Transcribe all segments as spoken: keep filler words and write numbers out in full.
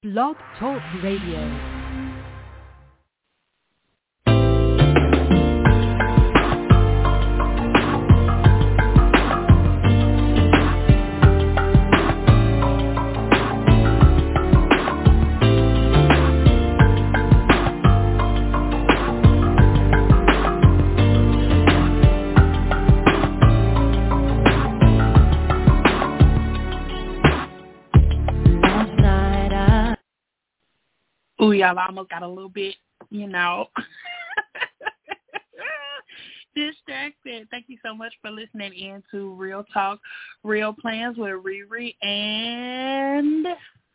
Blog Talk Radio. Ooh, y'all, I almost got a little bit, you know, distracted. Thank you so much for listening in to Real Talk, Real Plans with Riri and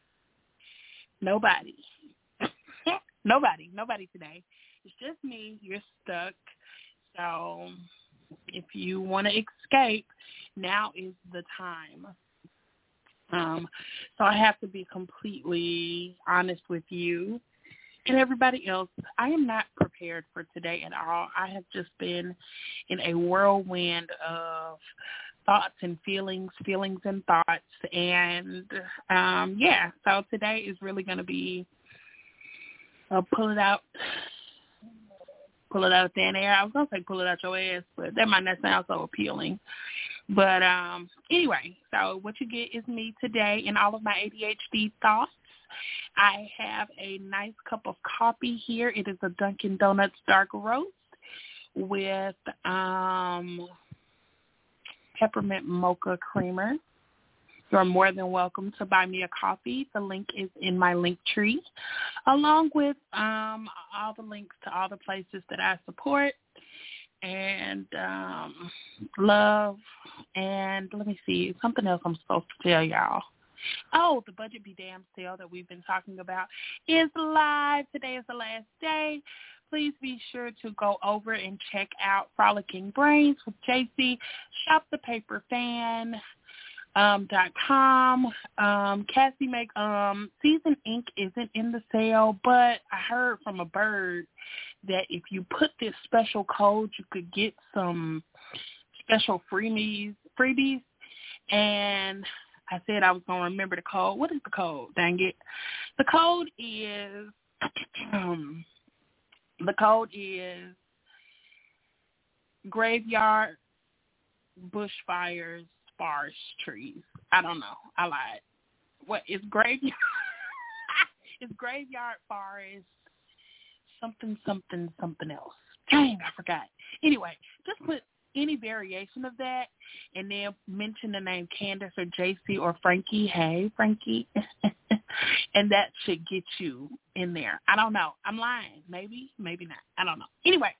nobody. nobody, nobody today. It's just me. You're stuck. So if you want to escape, now is the time. Um, so I have to be completely honest with you and everybody else. I am not prepared for today at all. I have just been in a whirlwind of thoughts and feelings, feelings and thoughts. And, um, yeah, so today is really going to be uh, pull it out, pull it out of thin air. I was going to say pull it out your ass, but that might not sound so appealing. But um, anyway, so what you get is me today and all of my A D H D thoughts. I have a nice cup of coffee here. It is a Dunkin' Donuts dark roast with um, peppermint mocha creamer. You're more than welcome to buy me a coffee. The link is in my link tree, along with um, all the links to all the places that I support and um, love. And let me see, something else I'm supposed to tell y'all. Oh, the Budget Be Damn sale that we've been talking about is live. Today is the last day. Please be sure to go over and check out Frolicking Brains with J C. Shop the Paper Fan. Um, dot com. Um, Cassie make um, Season Ink isn't in the sale, but I heard from a bird that if you put this special code, you could get some special freebies. Freebies, and I said I was gonna remember the code. What is the code? Dang it! The code is um, the code is Graveyard Bushfires. Forest trees. I don't know. I lied. What is graveyard? It's Graveyard Forest something, something, something else. Dang, I forgot. Anyway, just put any variation of that and then mention the name Candace or J C or Frankie. Hey, Frankie. And that should get you in there. I don't know. I'm lying. Maybe, maybe not. I don't know. Anyway.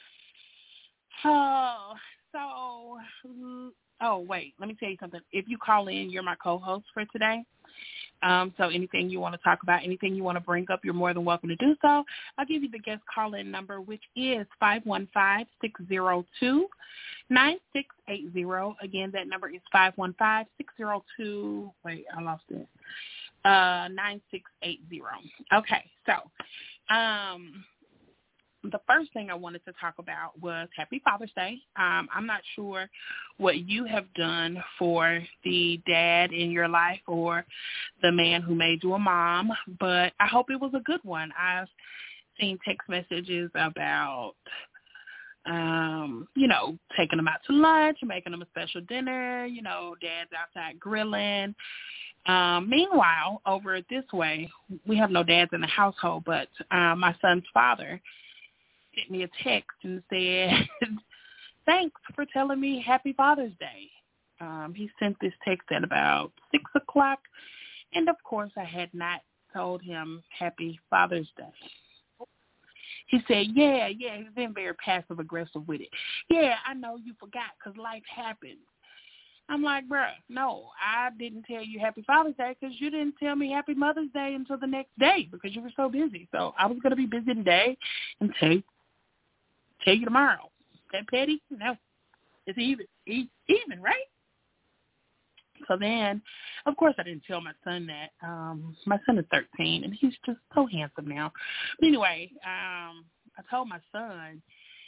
Oh, so... Oh, wait, let me tell you something. If you call in, you're my co-host for today. Um, so anything you want to talk about, anything you want to bring up, you're more than welcome to do so. I'll give you the guest call-in number, which is five one five, six zero two, nine six eight zero. Again, that number is five one five, six zero two, wait, I lost it, uh, nine six eight zero. Okay, so um, the first thing I wanted to talk about was Happy Father's Day. Um, I'm not sure what you have done for the dad in your life or the man who made you a mom, but I hope it was a good one. I've seen text messages about, um, you know, taking them out to lunch, making them a special dinner, you know, dad's outside grilling. Um, meanwhile, over this way, we have no dads in the household, but uh, my son's father sent me a text and said, thanks for telling me Happy Father's Day. Um, he sent this text at about six o'clock, and of course I had not told him Happy Father's Day. He said, yeah, yeah, he's been very passive-aggressive with it. Yeah, I know you forgot because life happens. I'm like, bruh, no, I didn't tell you Happy Father's Day because you didn't tell me Happy Mother's Day until the next day because you were so busy. So I was going to be busy today and tell, tell you tomorrow. That petty? No. It's even. It's even, right? So then, of course, I didn't tell my son that. Um, my son is thirteen, and he's just so handsome now. But anyway, um, I told my son,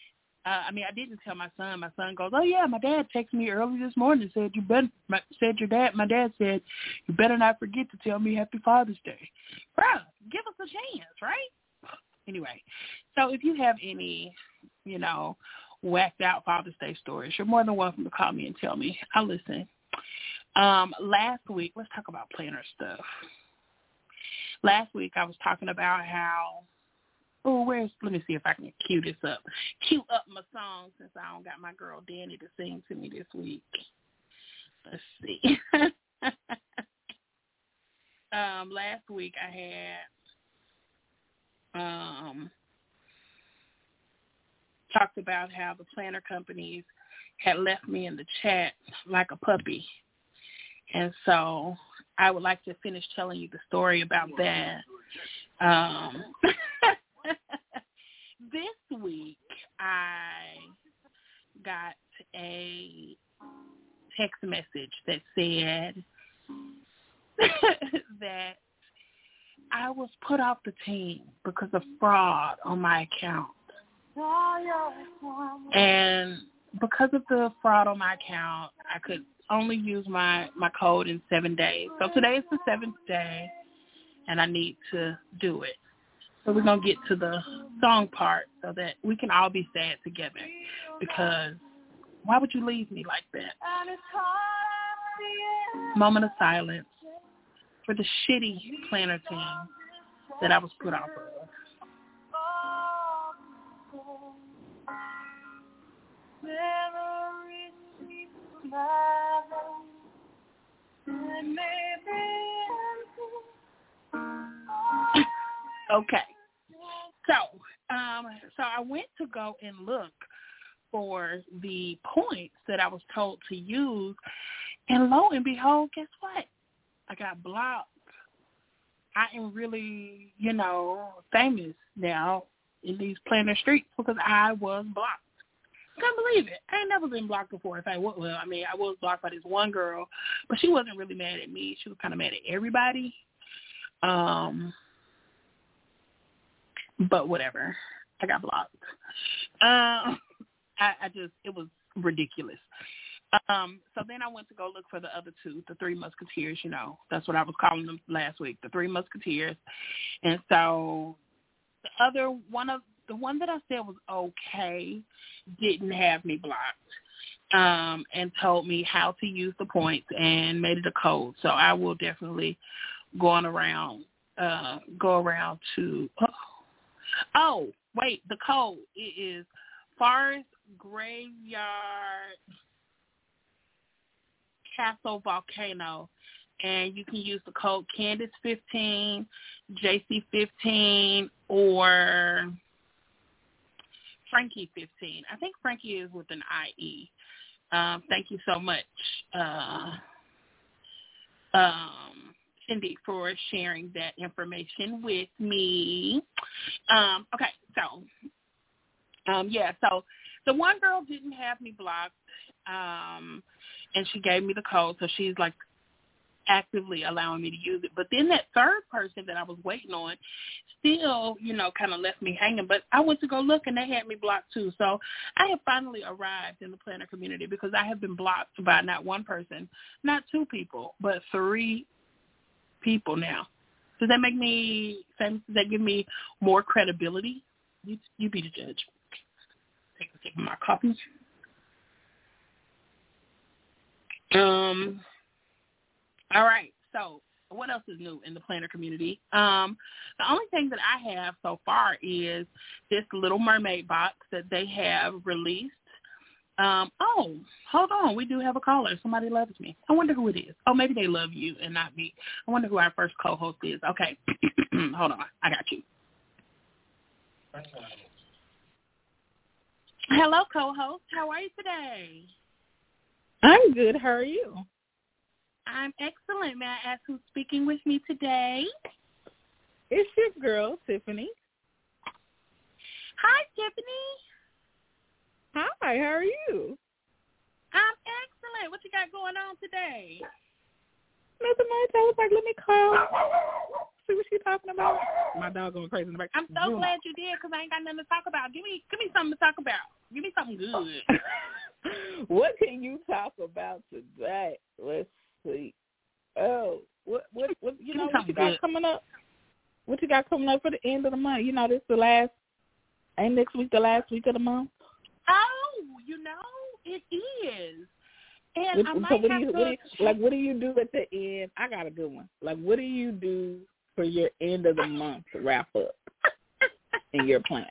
Uh, I mean, I didn't tell my son. My son goes, "Oh yeah, my dad texted me early this morning. Said you better." My, said your dad. My dad said, "You better not forget to tell me Happy Father's Day." Bruh, give us a chance, right? Anyway, so if you have any, you know, whacked out Father's Day stories, you're more than welcome to call me and tell me. I'll listen. Um, last week, let's talk about planner stuff. Last week, I was talking about how. Oh, where's, let me see if I can cue this up. Cue up my song since I don't got my girl Danny to sing to me this week. Let's see. um, last week I had um, talked about how the planner companies had left me in the chat like a puppy. And so I would like to finish telling you the story about that. Um This week, I got a text message that said that I was put off the team because of fraud on my account. And because of the fraud on my account, I could only use my, my code in seven days. So today is the seventh day, and I need to do it. So we're going to get to the song part so that we can all be sad together, because why would you leave me like that? Moment of silence for the shitty planner team that I was put off of. Okay. So, um, so I went to go and look for the points that I was told to use, and lo and behold, guess what? I got blocked. I am really, you know, famous now in these planner streets because I was blocked. I can't believe it. I ain't never been blocked before. In fact, well, I mean, I was blocked by this one girl, but she wasn't really mad at me. She was kind of mad at everybody. Um, but whatever. I got blocked. Um, I, I just, it was ridiculous. Um, so then I went to go look for the other two, the Three Musketeers, you know. That's what I was calling them last week, the Three Musketeers. And so the other one of, the one that I said was okay didn't have me blocked, um, and told me how to use the points and made it a code. So I will definitely go on around, uh, go around to, oh, oh, wait, the code it is Forest Graveyard Castle Volcano, and you can use the code Candace fifteen, J C fifteen, or Frankie fifteen. I think Frankie is with an I E. Um, thank you so much, uh, um, Cindy, for sharing that information with me. Um, okay, so, um, yeah, so the one girl didn't have me blocked, um, and she gave me the code, so she's, like, actively allowing me to use it. But then that third person that I was waiting on still, you know, kind of left me hanging. But I went to go look, and they had me blocked too. So I have finally arrived in the planner community because I have been blocked by not one person, not two people, but three people now. Does that make me, does that give me more credibility? You, you be the judge. Take a sip of my coffee. Um... All right, so what else is new in the planner community? Um, the only thing that I have so far is this Little Mermaid box that they have released. Um, oh, hold on. We do have a caller. Somebody loves me. I wonder who it is. Oh, maybe they love you and not me. I wonder who our first co-host is. Okay, hold on. I got you. Hello, co-host. How are you today? I'm good. How are you? I'm excellent. May I ask who's speaking with me today? It's your girl, Tiffany. Hi, Tiffany. Hi, how are you? I'm excellent. What you got going on today? Nothing much. I was like, let me call see what she's talking about? My dog going crazy in the back. I'm so Juno. glad you did because I ain't got nothing to talk about. Give me, give me something to talk about. Give me something good. What can you talk about today? Let's see. Oh, what, what, what you Give me know, what something you got good. coming up? What you got coming up for the end of the month? You know, this the last, ain't next week the last week of the month? Oh, you know, it is. And What, I so might what do have you, to what do you, like, what do you do at the end? I got a good one. Like, what do you do for your end of the month to wrap up in your plan?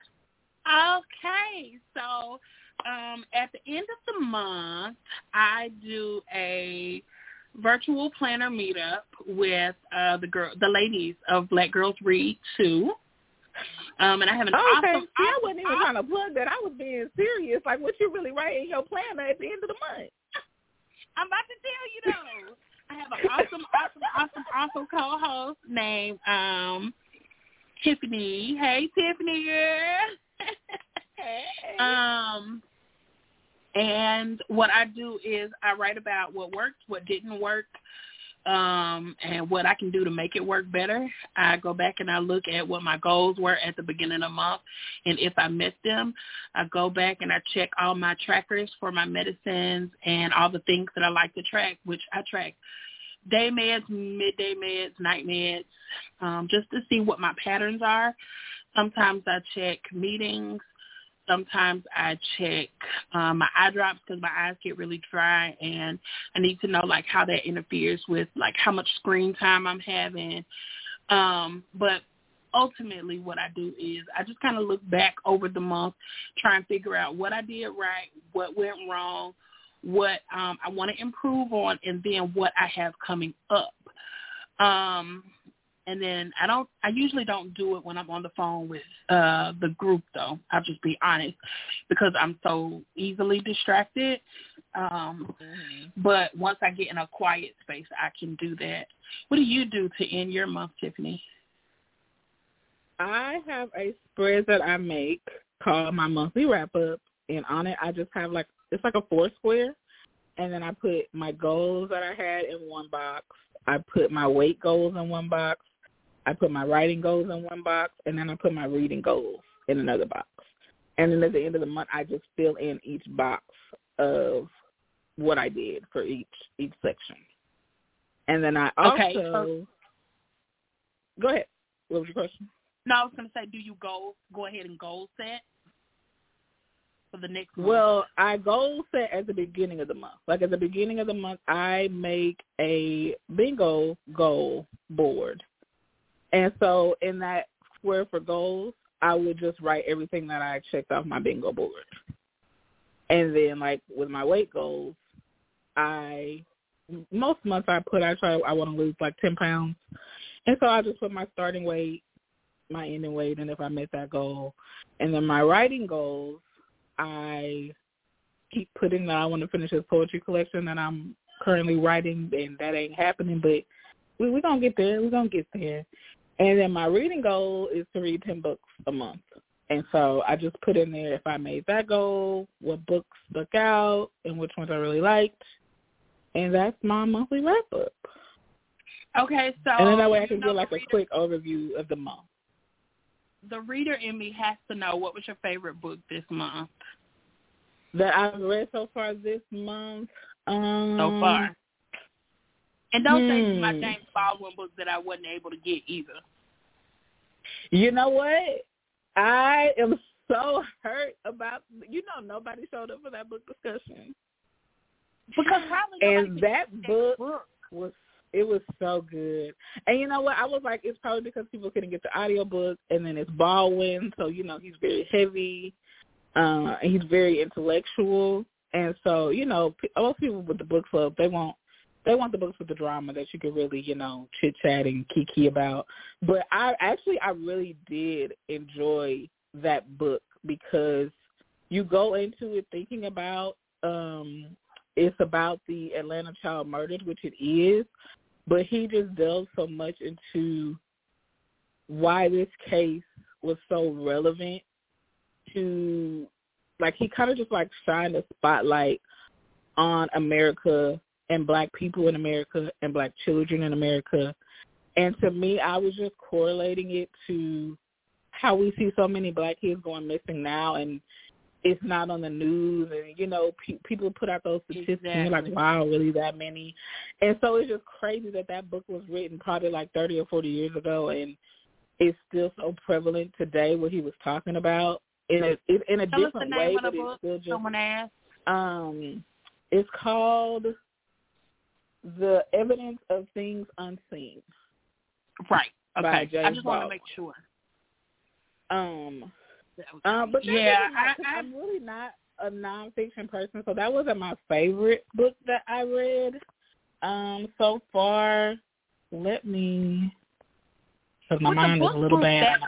Okay, so um, at the end of the month, I do a virtual planner meetup with uh, the girl, the ladies of Black Girls Read Too. Um, and I have an okay. awesome. See, I awesome, wasn't even awesome, trying to plug that. I was being serious. Like, what you really write in your planner at the end of the month? I'm about to tell you though. I have an awesome, awesome, awesome, awesome co-host named um, Tiffany. Hey, Tiffany, girl. Hey. um, and what I do is I write about what worked, what didn't work, um, and what I can do to make it work better. I go back and I look at what my goals were at the beginning of the month, and if I missed them, I go back and I check all my trackers for my medicines and all the things that I like to track, which I track day meds, midday meds, night meds, um, just to see what my patterns are. Sometimes I check meetings. Sometimes I check um, my eye drops because my eyes get really dry, and I need to know, like, how that interferes with, like, how much screen time I'm having. Um, but ultimately what I do is I just kind of look back over the month, try and figure out what I did right, what went wrong, what um, I want to improve on, and then what I have coming up. Um And then I don't, I usually don't do it when I'm on the phone with uh, the group, though. I'll just be honest, because I'm so easily distracted. Um, mm-hmm. But once I get in a quiet space, I can do that. What do you do to end your month, Tiffany? I have a spread that I make called my monthly wrap up, and on it I just have like, it's like a four square, and then I put my goals that I had in one box. I put my weight goals in one box. I put my writing goals in one box, and then I put my reading goals in another box. And then at the end of the month, I just fill in each box of what I did for each each section. And then I also okay, so, go ahead. What was your question? No, I was going to say, do you go go ahead and goal set for the next month? Well, I goal set at the beginning of the month. Like at the beginning of the month, I make a bingo goal board. And so in that square for goals, I would just write everything that I checked off my bingo board. And then, like, with my weight goals, I, most months I put, I try, I want to lose like ten pounds. And so I just put my starting weight, my ending weight, and if I met that goal. And then my writing goals, I keep putting that I want to finish this poetry collection that I'm currently writing, and that ain't happening, but we, we're going to get there. We're going to get there. And then my reading goal is to read ten books a month. And so I just put in there if I made that goal, what books stuck out, and which ones I really liked. And that's my monthly wrap-up. Okay, so... And then that way I can get like a quick overview of the month. The reader in me has to know, what was your favorite book this month? That I've read so far this month? Um, so far. And don't hmm. say my James Baldwin book that I wasn't able to get either. You know what? I am so hurt about, you know, nobody showed up for that book discussion. Because probably and that book, book was, it was so good. And you know what? I was like, it's probably because people couldn't get the audiobook, and then it's Baldwin, so, you know, he's very heavy, uh, and he's very intellectual. And so, you know, most people with the book club, they want, They want the books with the drama that you can really, you know, chit-chat and kiki about. But I actually, I really did enjoy that book because you go into it thinking about, um, it's about the Atlanta child murders, which it is, but he just delves so much into why this case was so relevant to, like, he kind of just, like, shined a spotlight on America and black people in America and black children in America And to me, I was just correlating it to how we see so many black kids going missing now, and it's not on the news. And, you know, pe- people put out those statistics, exactly. And you're like, wow, really that many? And so it's just crazy that that book was written probably like thirty or forty years ago, and it's still so prevalent today what he was talking about in a, in a Tell different us the way, name but of the it's book. still just, someone asked. Um, it's called The Evidence of Things Unseen. Right. Okay. By James I just want to Baldwin. make sure. Um, um, but yeah, not, I, I'm really not a nonfiction person, so that wasn't my favorite book that I read um, so far. Let me, because my mind is a little bad.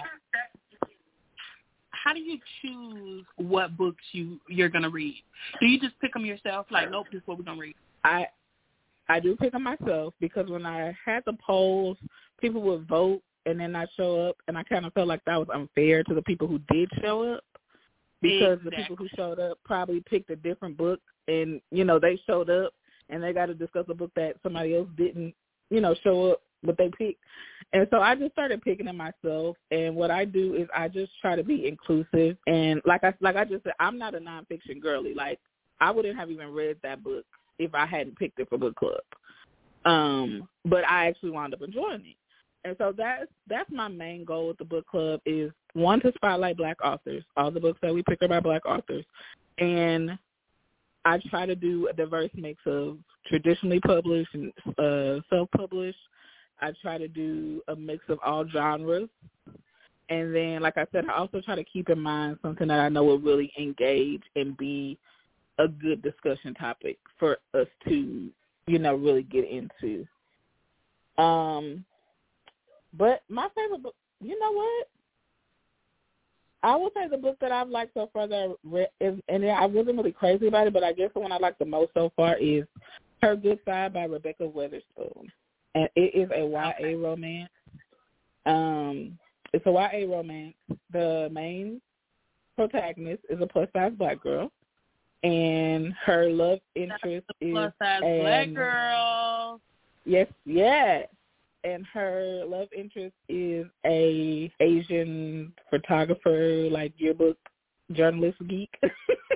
How do you choose what books you you're gonna read? Do you just pick them yourself? Like, nope, this is what we're gonna read. I I do pick them myself because when I had the polls, people would vote and then not show up, and I kind of felt like that was unfair to the people who did show up because exactly. The people who showed up probably picked a different book, and you know they showed up and they got to discuss a book that somebody else didn't, you know, show up, but they picked. And so I just started picking it myself, and what I do is I just try to be inclusive. And like I like I just said, I'm not a nonfiction girly. Like, I wouldn't have even read that book if I hadn't picked it for book club. Um, but I actually wound up enjoying it. And so that's that's my main goal with the book club is, one, to spotlight black authors. All the books that we pick are by black authors. And I try to do a diverse mix of traditionally published and uh, self-published. I try to do a mix of all genres. And then, like I said, I also try to keep in mind something that I know will really engage and be a good discussion topic for us to, you know, really get into. Um, but my favorite book, you know what? I would say the book that I've liked so far that I read, is, and I wasn't really crazy about it, but I guess the one I like the most so far is Her Good Side by Rebecca Weatherspoon. And it is a Y A okay. romance. Um, it's a Y A romance. The main protagonist is a plus-size black girl, and her love interest is plus-size an, black girl. Yes, yes. And her love interest is a Asian photographer, like yearbook journalist geek. But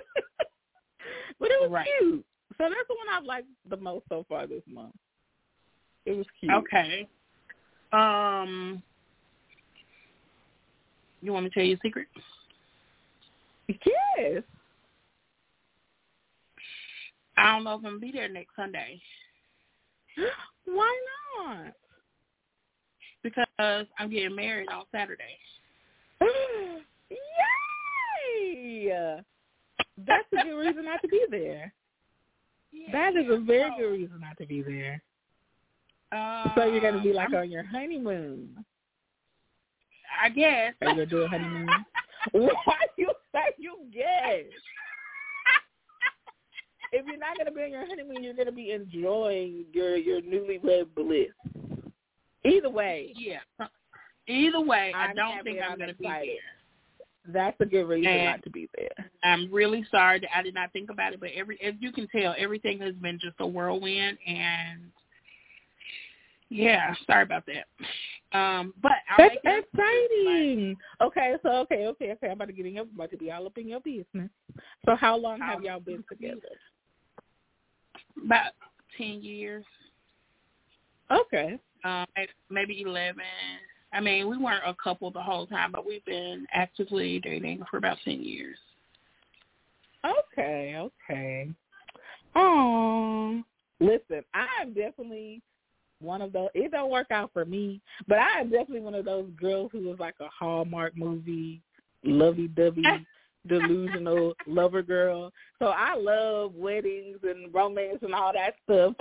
it was right. cute. So that's the one I've liked the most so far this month. It was cute. Okay. Um, you want me to tell you a secret? Yes. I don't know if I'm going to be there next Sunday. Why not? Because I'm getting married on Saturday. Yay! That's a good reason not to be there. Yeah, that is a very oh. good reason not to be there. Uh, so you're going to be like I'm, on your honeymoon. I guess. Are you going to do a honeymoon? Why you say you guess? If you're not going to be on your honeymoon, you're going to be enjoying your, your newlywed bliss. Either way. Yeah. Either way, I'm I don't think I'm going to be there. That's a good reason and not to be there. I'm really sorry that I did not think about it, but every as you can tell, everything has been just a whirlwind, and yeah, sorry about that. Um, but I'll that's make exciting. Okay, so okay, okay, okay. I'm about to get in your, about to be all up in your business. So how long how have y'all been together? About ten years. Okay. Um, maybe eleven. I mean, we weren't a couple the whole time, but we've been actively dating for about ten years. Okay, okay. Oh, listen, I'm definitely one of those. It don't work out for me, but I am definitely one of those girls who was like a Hallmark movie, lovey-dovey, delusional lover girl. So I love weddings and romance and all that stuff.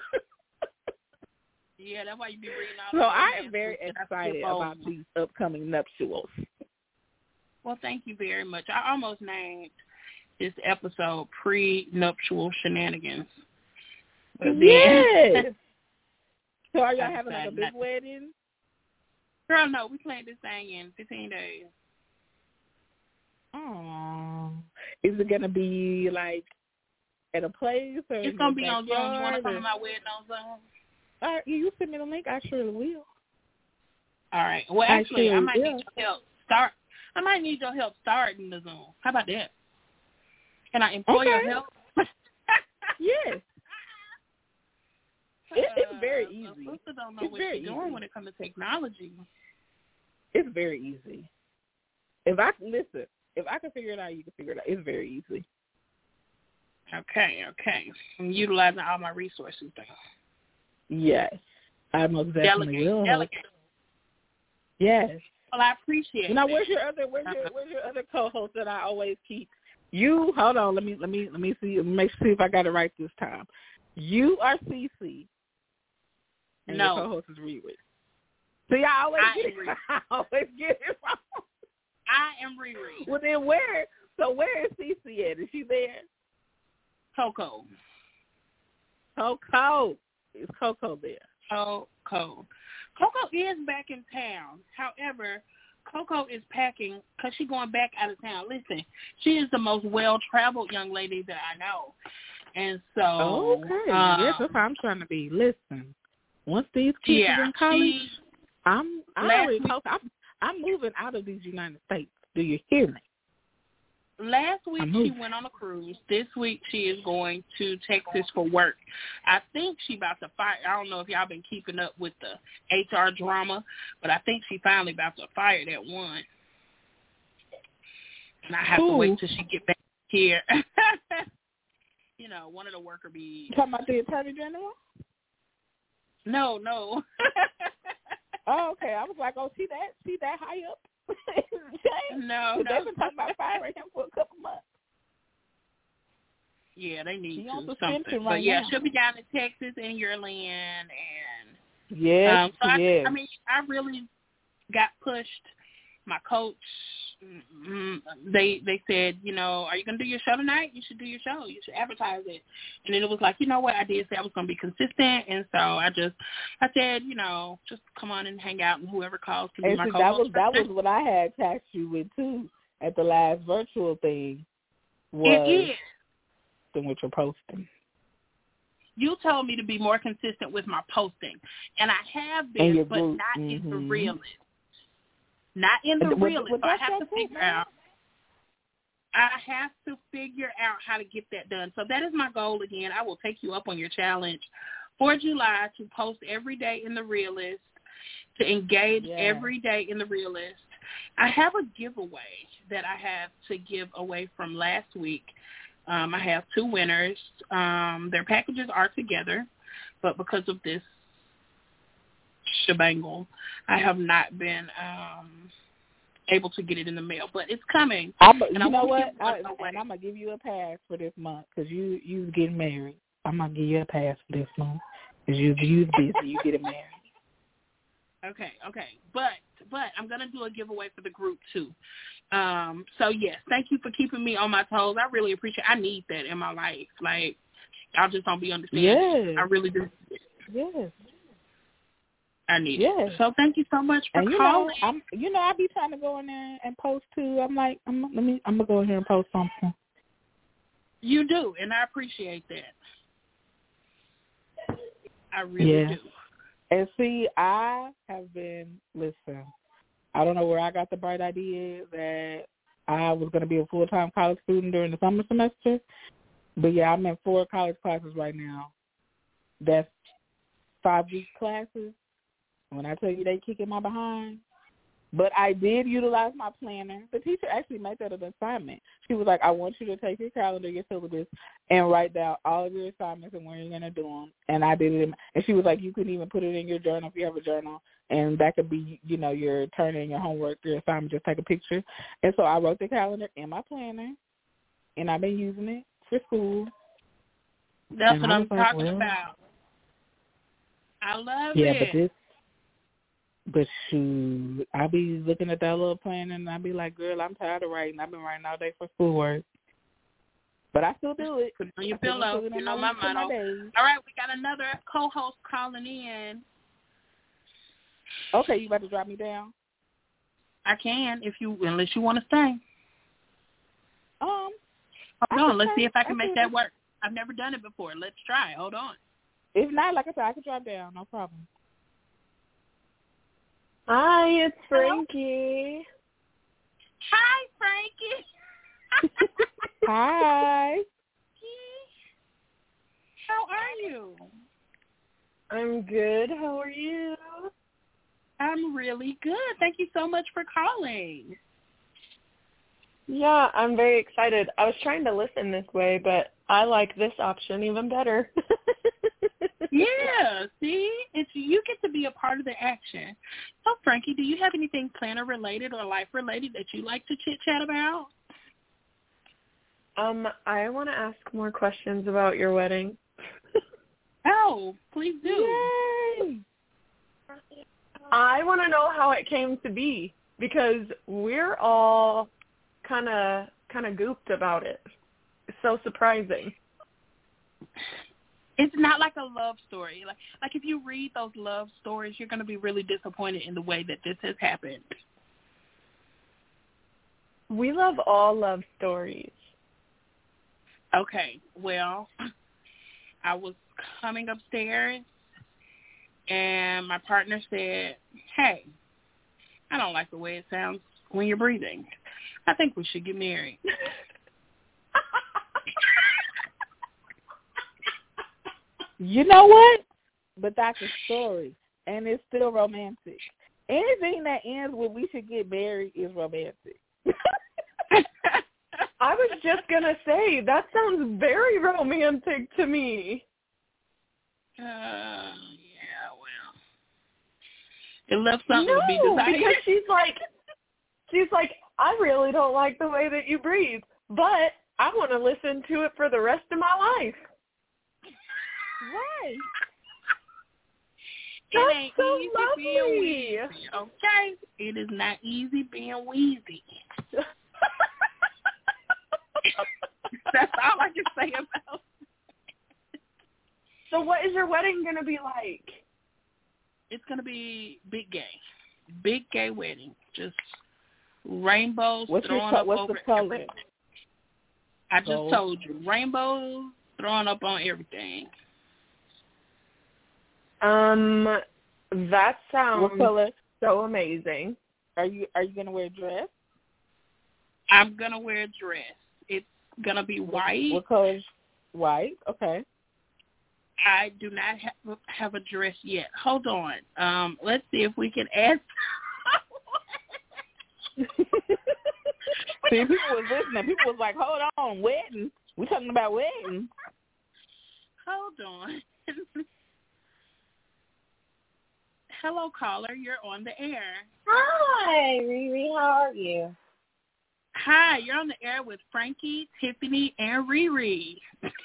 Yeah, that's why you be reading all. So I am very excited about these upcoming nuptials. Well, thank you very much. I almost named this episode Pre-Nuptial Shenanigans. But yes. Then, so are y'all having like a big wedding? Girl, no, we planned this thing in fifteen days. Oh, is it gonna be like at a place or it's gonna be on Zoom? You want to come to my wedding on Zoom? All right, you send me the link. I surely will. All right. Well, actually, I, I might will. need your help start. I might need your help starting the Zoom. How about that? Can I employ okay. your help? Yes. It, it's very Uh, easy. My sister don't know it's what very she's doing easy. when it comes to technology. It's very easy. If I listen, if I can figure it out, you can figure it out. It's very easy. Okay, okay. I'm utilizing all my resources now. Yes, I most definitely Delegate, will. delegate. Yes. Well, I appreciate it. Now, where's your other? Where's your Where's your other co-host that I always keep? You hold on. Let me let me let me see. Make see if I got it right this time. You are Cece. And no. your co-host is Riri. See, I always I get am it. Riri. I always get it wrong. I am Riri. Well, then where? So where is Cece at? Is she there? Coco. Coco. Is Coco there? Coco. Coco is back in town. However, Coco is packing because she's going back out of town. Listen, she is the most well-traveled young lady that I know. And so... Okay. Um, yes, that's how I'm trying to be. Listen, once these kids yeah, are in college, she, I'm, I last already week, told, I'm, I'm moving out of these United States. Do you hear me? Last week I'm she moving. went on a cruise. This week she is going to Texas for work. I think she about to fire. I don't know if y'all been keeping up with the H R drama, but I think she finally about to fire that one. And I have Ooh. to wait till she get back here. You know, one of the worker bees. You talking about the Attorney General? No, no. Oh, okay. I was like, oh, she that, she that high up? no, no. They've been talking about firing him for a couple months. Yeah, they need He on to suspension something. right But yeah, now. she'll be down in Texas and Yearland, and yes, um, so yes. I, I mean, I really got pushed. My coach, mm, they they said, you know, are you gonna do your show tonight? You should do your show. You should advertise it. And then it was like, you know what? I did say I was gonna be consistent, and so I just, I said, you know, just come on and hang out, and whoever calls can be And my see, co-host. that was that was what I had tasked you with too at the last virtual thing. Was It is. Than what you're posting. You told me to be more consistent with my posting, and I have been, but group. not Mm-hmm. in the realist. Not in the Well, realist. well, So I that's have to okay, figure man. out. I have to figure out how to get that done. So that is my goal again. I will take you up on your challenge for July to post every day in the realist, to engage Yeah. every day in the realist. I have a giveaway that I have to give away from last week. Um, I have two winners. Um, their packages are together, but because of this shebangle, I have not been um, able to get it in the mail, but it's coming. I'm, and you I know want what? to give I, one and I'm gonna give you a pass for this month because you you getting married. I'm gonna give you a pass for this month because you you busy. You getting married. Okay, okay, but but I'm gonna do a giveaway for the group too. Um, so yes, thank you for keeping me on my toes. I really appreciate. I need that in my life. Like y'all just don't be understanding. Yes. I really do. Yes. I need Yes. it. So thank you so much for and you calling. know, I'm you know I be trying to go in there and post too. I'm like, I'm let me I'm gonna go in here and post something. You do, and I appreciate that. I really yeah. do. And see, I have been listen. I don't know where I got the bright idea that I was going to be a full time college student during the summer semester, but yeah, I'm in four college classes right now. That's five week classes. When I tell you they kicking my behind. But I did utilize my planner. The teacher actually made that an assignment. She was like, I want you to take your calendar, your syllabus, and write down all of your assignments and when you're going to do them. And I did it. In, and she was like, you can even put it in your journal if you have a journal. And that could be, you know, your turning, your homework, your assignment, just take a picture. And so I wrote the calendar in my planner, and I've been using it for school. That's and what I'm like, talking well, about. I love yeah, it. but this, but shoot, I be looking at that little plan and I be like, girl, I'm tired of writing. I've been writing all day for schoolwork. But I still do it. Put it on your I still pillow. do it in You my know my weeks and motto. my days. All right, we got another co-host calling in. Okay, you about to drop me down? I can, if you, unless you want to stay. Um, Hold on, let's stay. see if I can I make can. that work. I've never done it before. Let's try. Hold on. If not, like I said, I can drop down. No problem. Hi, it's Hello? Frankie. Hi, Frankie. Hi. How are you? I'm good. How are you? I'm really good. Thank you so much for calling. Yeah, I'm very excited. I was trying to listen this way, but I like this option even better. Yeah, see? It's you get to be a part of the action. So, Frankie, do you have anything planner-related or life-related that you like to chit-chat about? Um, I want to ask more questions about your wedding. Oh, please do. Yay! I want to know how it came to be because we're all kind of kind of gooped about it. It's so surprising. It's not like a love story. Like, like if you read those love stories, you're going to be really disappointed in the way that this has happened. We love all love stories. Okay, well, I was coming upstairs, and my partner said, hey, I don't like the way it sounds when you're breathing. I think we should get married. You know what? But that's a story, and it's still romantic. Anything that ends with we should get married is romantic. I was just going to say, that sounds very romantic to me. Uh, yeah, well, it left something no, to be desired. because she's like, she's like, I really don't like the way that you breathe, but I want to listen to it for the rest of my life. Right. It That's ain't so easy lovely. being wheezy, okay? It is not easy being wheezy. That's all I can say about it. So what is your wedding going to be like? It's going to be big gay. Big gay wedding. Just rainbows What's your thrown co- up what's over the color? everything. I just Gold. told you. Rainbows thrown up on everything. Um, that sounds What color? so amazing. Are you are you gonna wear a dress? I'm going to wear a dress. It's going to be white. What color? White. Okay. I do not have, have a dress yet. Hold on. Um, let's see if we can ask. See, people was listening. People was like, hold on, wedding. We talking about wedding. Hold on. Hello, caller. You're on the air. Hi, Riri. How are you? Hi, you're on the air with Frankie, Tiffany, and Riri.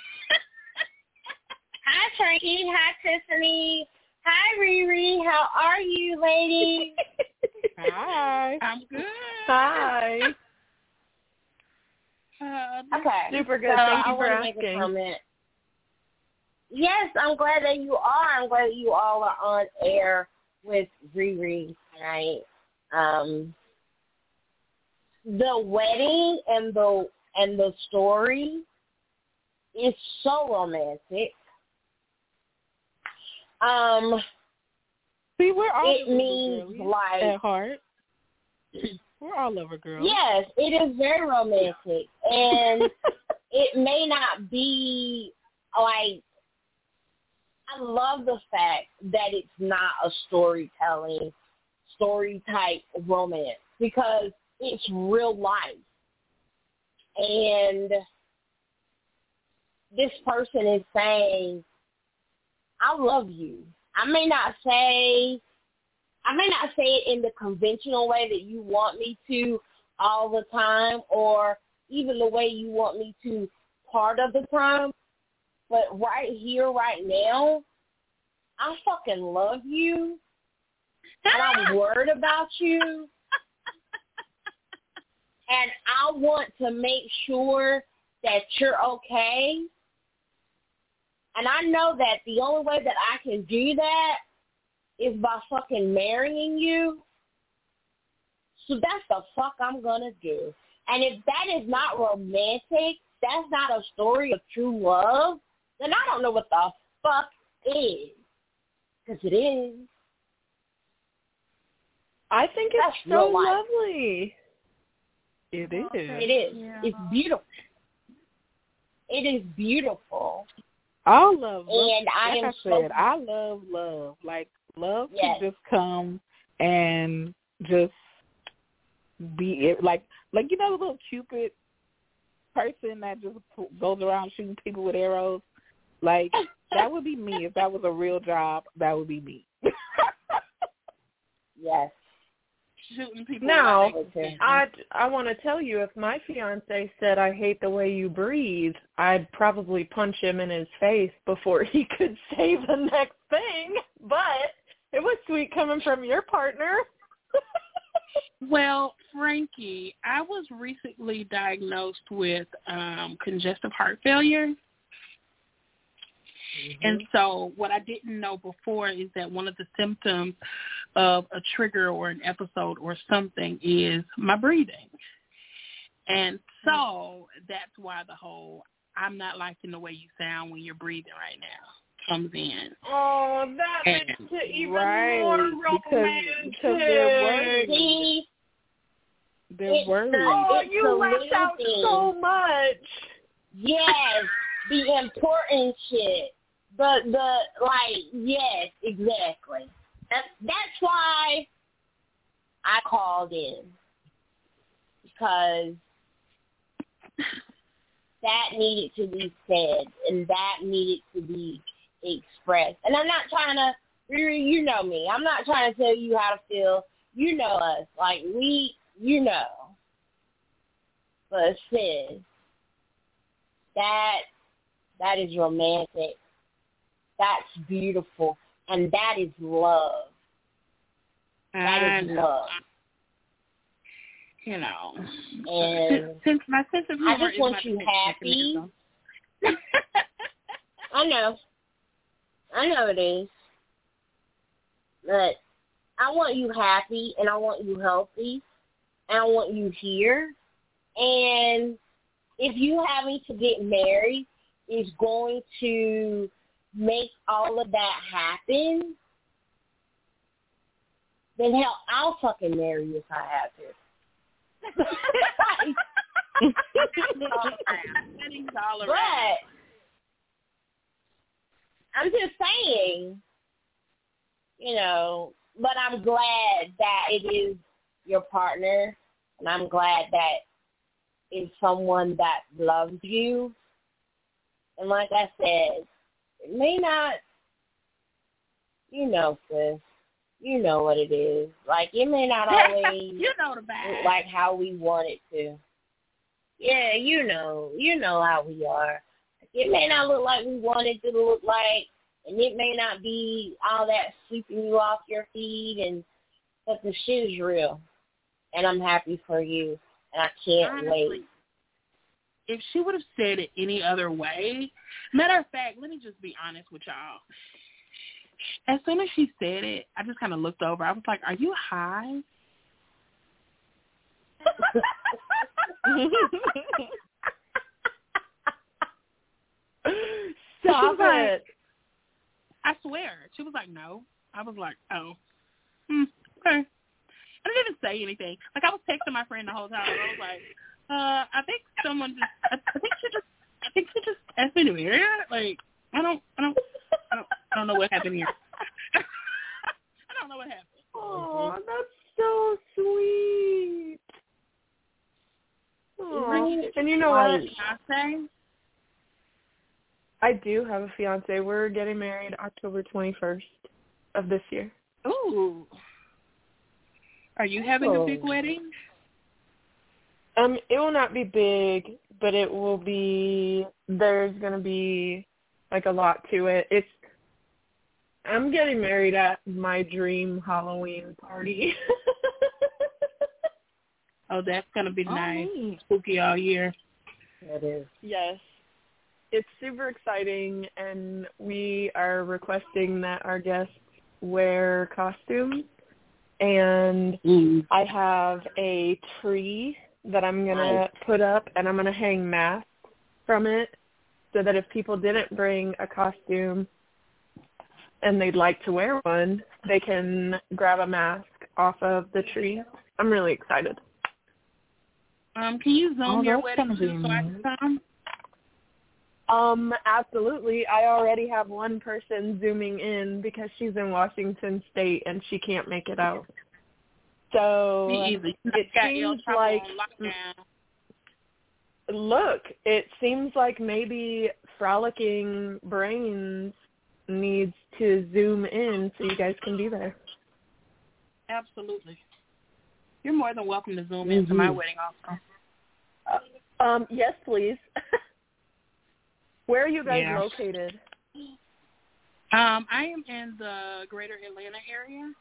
Hi, Frankie. Hi, Tiffany. Hi, Riri. How are you, ladies? Hi. I'm good. Hi. Uh, Okay. Super good. So Thank you I for want to make a asking. comment. Yes, I'm glad that you are. I'm glad that you all are on air with Riri tonight. Um, the wedding and the and the story is so romantic. Um, See, we're all it means like at heart. We're all over girls. yes, it is very romantic, and it may not be like. I love the fact that it's not a storytelling, story type romance because it's real life. And this person is saying, I love you. I may not say, I may not say it in the conventional way that you want me to all the time or even the way you want me to part of the time. But right here, right now, I fucking love you, and I'm worried about you, and I want to make sure that you're okay. And I know that the only way that I can do that is by fucking marrying you. So that's the fuck I'm going to do. And if that is not romantic, that's not a story of true love, then I don't know what the fuck is. Because it is. I think it's That's so real life. lovely. It is. It is. Yeah. It's beautiful. It is beautiful. I love love. And I like am I so said, I love love. Like love Yes. can just come and just be it. Like like you know the little Cupid person that just p- goes around shooting people with arrows. Like that would be me if that was a real job. That would be me. yes. Shooting people. Now, with Okay. I, I want to tell you, if my fiance said, I hate the way you breathe, I'd probably punch him in his face before he could say the next thing. But it was sweet coming from your partner. Well, Frankie, I was recently diagnosed with um, congestive heart failure. Mm-hmm. And so what I didn't know before is that one of the symptoms of a trigger or an episode or something is my breathing. And so that's why the whole I'm not liking the way you sound when you're breathing right now comes in. Oh, that And- makes it even Right, more because- romantic. because they're worried. See, They're It's worried. the- Oh, It's you the left little out things. so much. yes, the important shit. The the like yes, exactly. That's that's why I called in, because that needed to be said and that needed to be expressed. And I'm not trying to, you know me. I'm not trying to tell you how to feel. You know us, like we, you know. But sis, that that is romantic. That's beautiful, and that is love. That I is know. love. You know. And since my sense of humor I just is want my you defense happy. mechanism. I know. I know it is. But I want you happy, and I want you healthy, and I want you here. And if you having to get married is going to make all of that happen, then hell, I'll fucking marry you if I have to. Weddings all But around. I'm just saying, you know, but I'm glad that it is your partner, and I'm glad that it's someone that loves you. And like I said, it may not, you know, sis, you know what it is. Like, it may not always You know the vibe. look like how we want it to. Yeah, you know, you know how we are. It may not look like we want it to look like, and it may not be all that sweeping you off your feet, and but the shit is real, and I'm happy for you, and I can't Honestly, wait. if she would have said it any other way, matter of fact, let me just be honest with y'all. As soon as she said it, I just kind of looked over. I was like, are you high? Stop She's like- it. I swear. She was like, no. I was like, oh. Hmm, okay. I didn't even say anything. Like, I was texting my friend the whole time. I was like, uh, I think someone just, I, I think she just, I think she just asked me to marry her. Like, I don't, I don't, I don't, I don't know what happened here. I don't know what happened. Oh, that's so sweet. Aw. And you know what? Fiance? I do have a fiance. We're getting married October twenty-first of this year. Ooh. Are you having a big Oh. wedding? Um, it will not be big, but it will be, there's going to be, like, a lot to it. It's, I'm getting married at my dream Halloween party. Oh, that's going to be Oh, nice. neat. Spooky all year. It is. Yes. It's super exciting, and we are requesting that our guests wear costumes. And Mm. I have a tree that I'm going to Nice. put up, and I'm going to hang masks from it so that if people didn't bring a costume, and they'd like to wear one, they can grab a mask off of the tree. I'm really excited. Um, can you zoom Oh, your that's wedding gonna be too so I can nice. come? Um, absolutely. I already have one person zooming in because she's in Washington State and she can't make it out. So Be easy. it Got El seems Chapo like, on lockdown. look, it seems like maybe Frolicking Brains needs to zoom in so you guys can be there. Absolutely. You're more than welcome to zoom into my wedding also. Uh, um, yes, please. Where are you guys Yeah. located? Um, I am in the greater Atlanta area.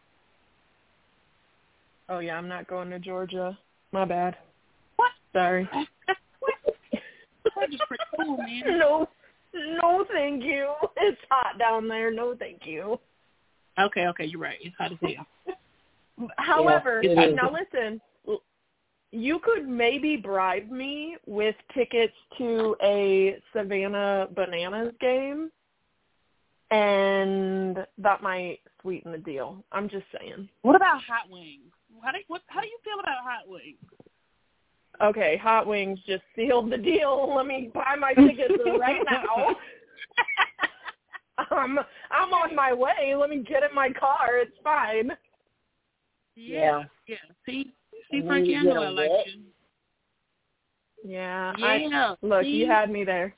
Oh, yeah, I'm not going to Georgia. My bad. What? Sorry. That's just pretty cool, man. No, no, thank you. It's hot down there. No, thank you. Okay, okay, you're right. It's hot as hell. However, Yeah, it is. now listen, you could maybe bribe me with tickets to a Savannah Bananas game, and that might sweeten the deal. I'm just saying. What about hot wings? How do, what, how do you feel about hot wings? Okay, Hot Wings just sealed the deal. Let me buy my tickets right now. um, I'm on my way. Let me get in my car. It's fine. Yeah, yeah. See, see, We Frankie, I get know I a like what? you. Yeah. Yeah. I, look, see? you had me there.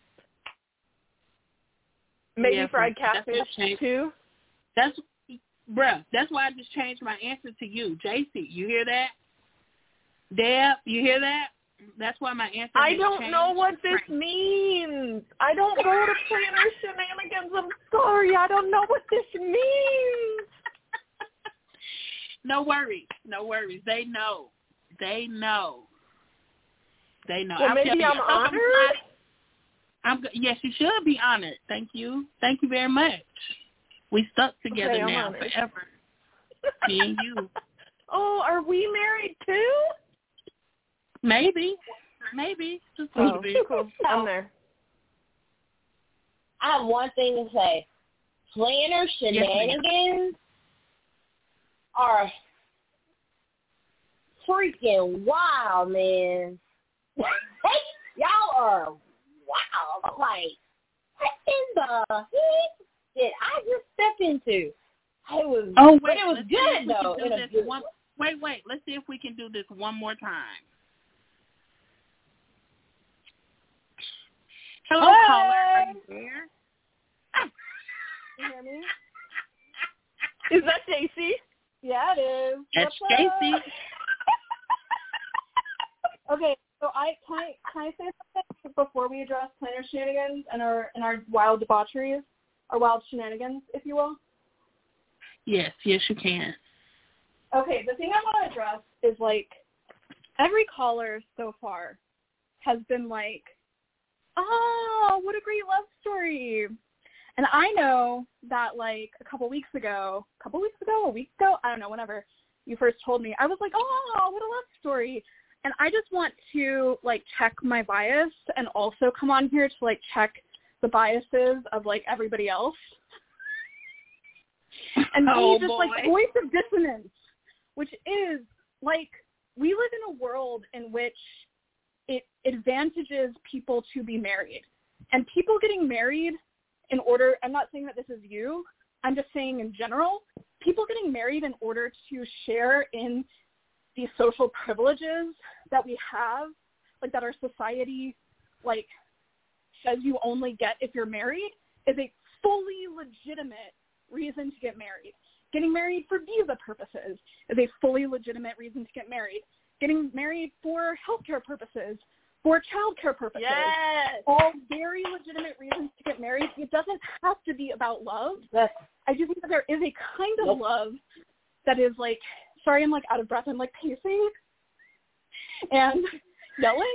Maybe Yeah, fried that's what catfish changed. too. That's, bruh, that's why I just changed my answer to you. J C, you hear that? Deb, you hear that? That's why my answer I has don't changed. know what this means. I don't go to planner shenanigans. I'm sorry. I don't know what this means. No worries. No worries. They know. They know. They know. Well, I'll maybe tell you, I'm I'm honored. I'm, yes, you should be honored. Thank you. Thank you very much. We stuck together Okay, I'm now honored. forever. Me and you. Oh, are we married too? Maybe. Maybe. Just a Oh, little bit. cool. I'm there. I have one thing to say. Planner shenanigans are freaking wild, man. Y'all are wild. Like, what in the heck did I just step into? It was, Oh, but wait. it was let's see if good, we though. can In do a this good one, wait, wait. Let's see if we can do this one more time. Hello, Hey! caller. Are you there? You hear me? Is that Stacy? Yeah, it is. That's What's up? Stacy. Okay, so I can I can I say something before we address planner shenanigans and our and our wild debaucheries, our wild shenanigans, if you will. Yes, yes, you can. Okay, the thing I want to address is like every caller so far has been like, oh, what a great love story. And I know that like a couple weeks ago, a couple weeks ago, a week ago, I don't know, whenever you first told me, I was like, oh, what a love story. And I just want to like check my bias and also come on here to like check the biases of like everybody else. And Oh, be just boy. like voice of dissonance, which is like we live in a world in which it advantages people to be married. And people getting married in order, I'm not saying that this is you, I'm just saying in general, people getting married in order to share in the social privileges that we have, like that our society like says you only get if you're married, is a fully legitimate reason to get married. Getting married for visa purposes is a fully legitimate reason to get married. Getting married for healthcare purposes, for childcare purposes, Yes. all very legitimate reasons to get married. It doesn't have to be about love. That's, I do think that there is a kind of Nope. love that is like, sorry, I'm like out of breath. I'm like pacing and yelling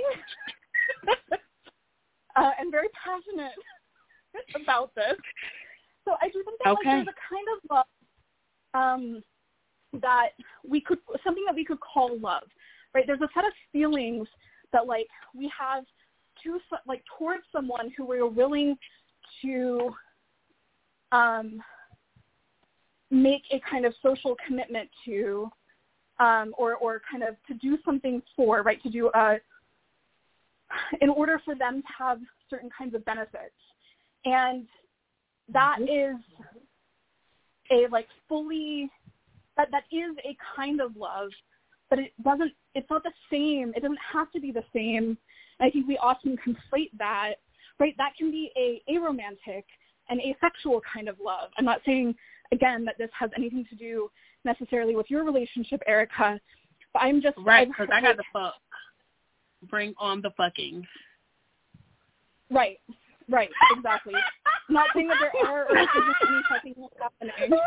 uh, and very passionate about this. So I do think that Okay. like there's a kind of love um, that we could, something that we could call love, right? There's a set of feelings that like we have to like towards someone who we're willing to um, make a kind of social commitment to, um, or or kind of to do something for, right? To do a, in order for them to have certain kinds of benefits, and that is a like fully that that is a kind of love, but it doesn't. It's not the same. It doesn't have to be the same. I think we often conflate that, right? That can be a aromantic and asexual kind of love. I'm not saying, again, that this has anything to do necessarily with your relationship, Erica, but I'm just... Right, because I got to fuck. Bring on the fucking. Right, right, exactly. I'm not saying that there are or isn't any fucking happening.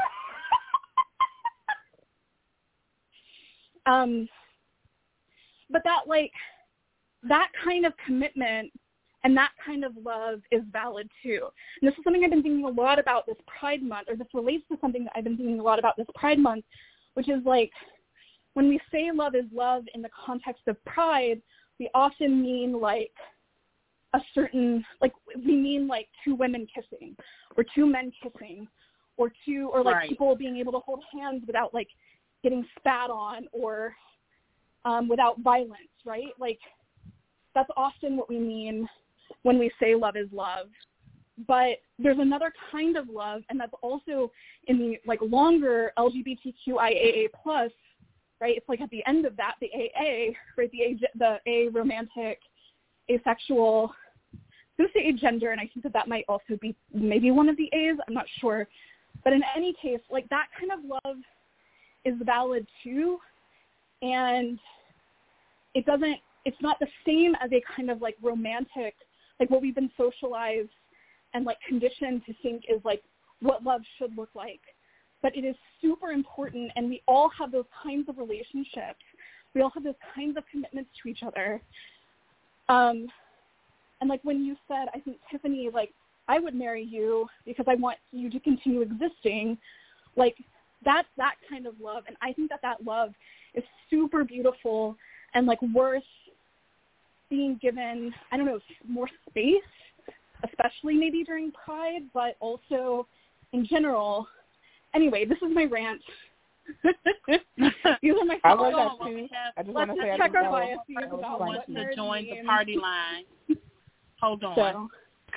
Um, but that, like, that kind of commitment and that kind of love is valid too. And this is something I've been thinking a lot about this Pride Month, or this relates to something that I've been thinking a lot about this Pride Month, which is like when we say love is love in the context of Pride, we often mean like a certain, like we mean like two women kissing or two men kissing or two, or like right. people being able to hold hands without like getting spat on or um, without violence, right? Like that's often what we mean when we say love is love. But there's another kind of love, and that's also in the like longer L G B T Q I A A plus, right? It's like at the end of that, the A A, right? The A, the A romantic, asexual, I'm going to say agender, and I think that that might also be maybe one of the A's. I'm not sure. But in any case, like that kind of love is valid too, and it doesn't, it's not the same as a kind of like romantic, like what we've been socialized and like conditioned to think is like what love should look like. But it is super important, and we all have those kinds of relationships. We all have those kinds of commitments to each other. Um, and like when you said, I think, Tiffany, like, I would marry you because I want you to continue existing, like that's that kind of love. And I think that that love is super beautiful and like worth being given, I don't know, more space, especially maybe during Pride, but also in general. Anyway, this is my rant. These are my I thoughts. love that too. I just want Let's to say check I our just biases know about wants what to nerds join mean. the party line. Hold on. So.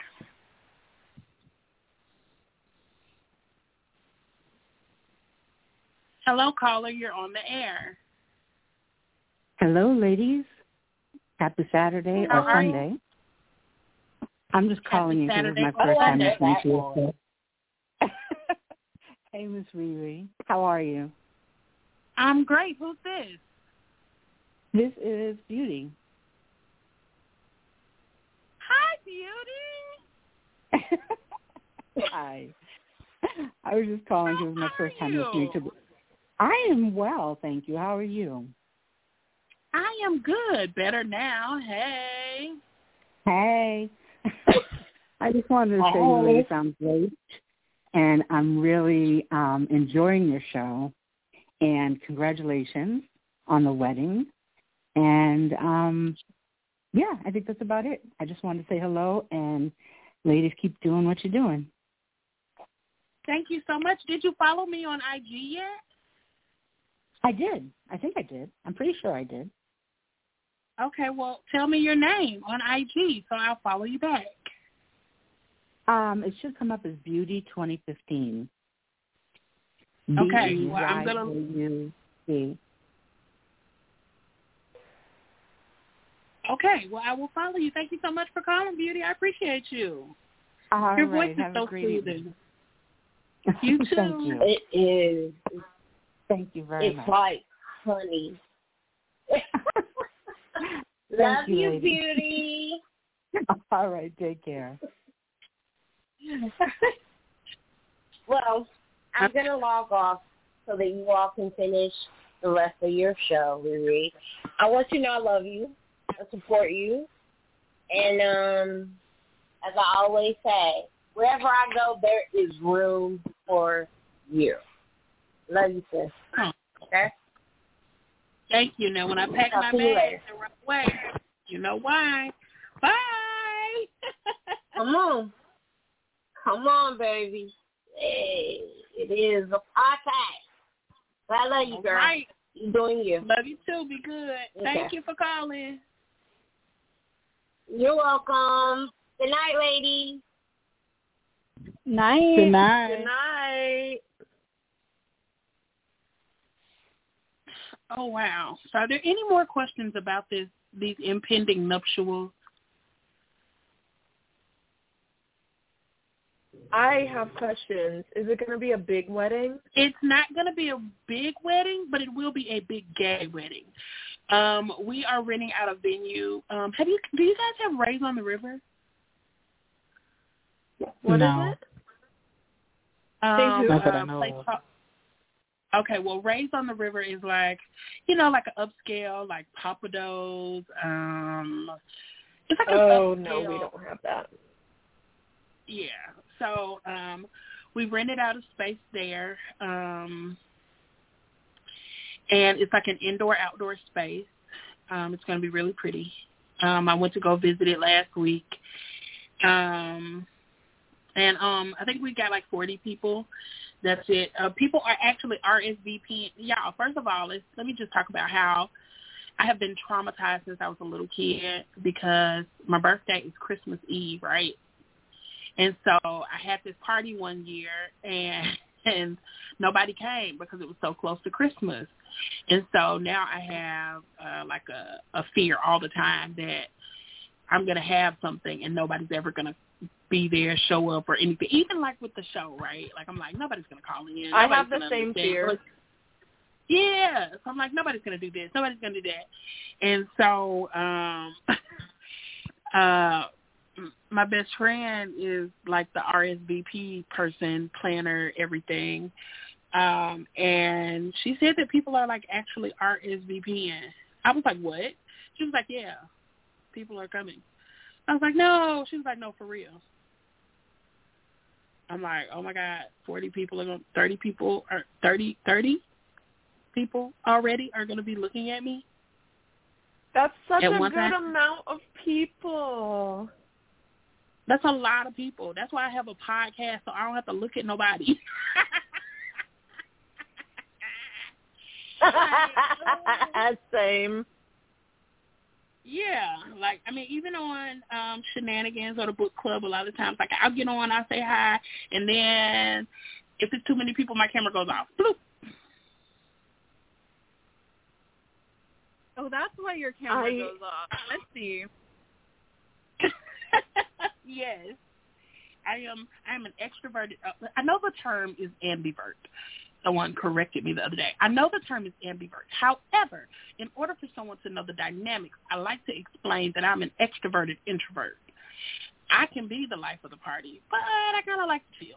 Hello, caller. You're on the air. Hello, ladies. Happy Saturday How or are you? Sunday. I'm just calling you because it's my I first time like listening that to you. one. Hey, Miss Riri. How are you? I'm great. Who's this? This is Beauty. Hi, Beauty. Hi. I was just calling because it was my How first are time you? listening to the... I am well, thank you. How are you? I am good. Better now. Hey. Hey. I just wanted to say Hey. you ladies sound great, and I'm really um, enjoying your show, and congratulations on the wedding. And, um, yeah, I think that's about it. I just wanted to say hello, and ladies, keep doing what you're doing. Thank you so much. Did you follow me on I G yet? I did. I think I did. I'm pretty sure I did. Okay, well, tell me your name on I G so I'll follow you back. Um, it should come up as Beauty twenty fifteen. Okay, well, I'm gonna- B E Y U C. Okay, well, I will follow you. Thank you so much for calling, Beauty. I appreciate you. All Your right. voice is Have so a great soothing. evening. You too. Thank you. It is. Thank you very It's much. like honey. Thank Love you, you, lady. Beauty. All right. Take care. Well, I'm going to log off so that you all can finish the rest of your show, Riri. I want you to know I love you. I support you. And um, as I always say, wherever I go, there is room for you. Love you, sis. Okay? Thank you. Now, when I pack Talk my to you bags later. and run away, you know why. Bye. Come on. Come on, baby. Hey. It is a podcast. But I love you, All girl. right. You're doing you. Love you too. Be good. Okay. Thank you for calling. You're welcome. Good night, ladies. Night. Good night. Good night. Oh, wow. So are there any more questions about this, these impending nuptials? I have questions. Is it going to be a big wedding? It's not going to be a big wedding, but it will be a big gay wedding. Um, we are renting out a venue. Um, have you? Do you guys have Rays on the River? What No. is it? Um, Not that I uh, know place of. called- Okay, well, Rays on the River is like, you know, like an upscale, like Papados. Um, it's like an Oh, upscale. no, we don't have that. Yeah. So um, we rented out a space there, um, and it's like an indoor-outdoor space. Um, it's going to be really pretty. Um, I went to go visit it last week, um, and um, I think we got like forty people. That's it. Uh, people are actually R S V P. Y'all, first of all, let's, let me just talk about how I have been traumatized since I was a little kid because my birthday is Christmas Eve, right? And so I had this party one year, and and nobody came because it was so close to Christmas. And so now I have uh, like a, a fear all the time that I'm going to have something and nobody's ever going to be there, show up, or anything. Even like with the show, right? Like I'm like, nobody's going to call in. I Nobody's have the gonna same understand. fear. Like, yeah. So I'm like, nobody's going to do this. Nobody's going to do that. And so um, uh, my best friend is like the R S V P person, planner, everything. Um, and she said that people are like actually R S V P ing. I was like, what? She was like, yeah, people are coming. I was like, no. She was like, no, for real. I'm like, oh my God, forty people are going to, thirty people, or thirty, thirty people already are going to be looking at me. That's such At a one good time? amount of people. That's a lot of people. That's why I have a podcast, so I don't have to look at nobody. Same. Yeah, like, I mean, even on um, Shenanigans or the book club, a lot of times, like, I'll get on, I'll say hi, and then if it's too many people, my camera goes off. Bloop. Oh, that's why your camera I- goes off. Let's see. Yes. I am I am an extroverted. Uh, I know the term is ambivert. Someone corrected me the other day. I know the term is ambivert. However, in order for someone to know the dynamics, I like to explain that I'm an extroverted introvert. I can be the life of the party, but I kind of like to chill.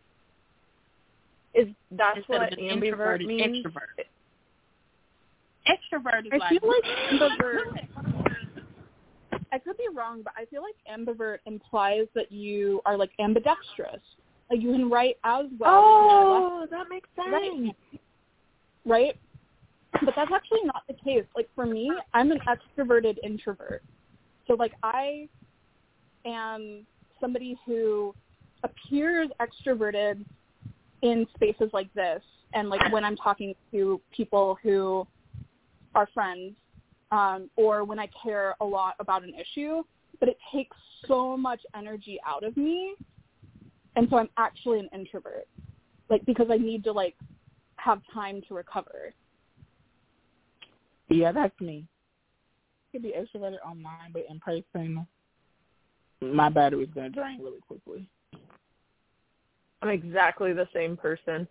Is that's Instead what of an ambivert introverted means? extrovert. Extrovert is I like, feel like ambivert. I could be wrong, but I feel like ambivert implies that you are like ambidextrous. Like you can write as well. Oh, that makes sense. Right. right? But that's actually not the case. Like for me, I'm an extroverted introvert. So like I am somebody who appears extroverted in spaces like this, and like when I'm talking to people who are friends, um, or when I care a lot about an issue, but it takes so much energy out of me. And so I'm actually an introvert, like, because I need to, like, have time to recover. Yeah, that's me. I could be extroverted online, but in person, my battery's going to drain really quickly. I'm exactly the same person.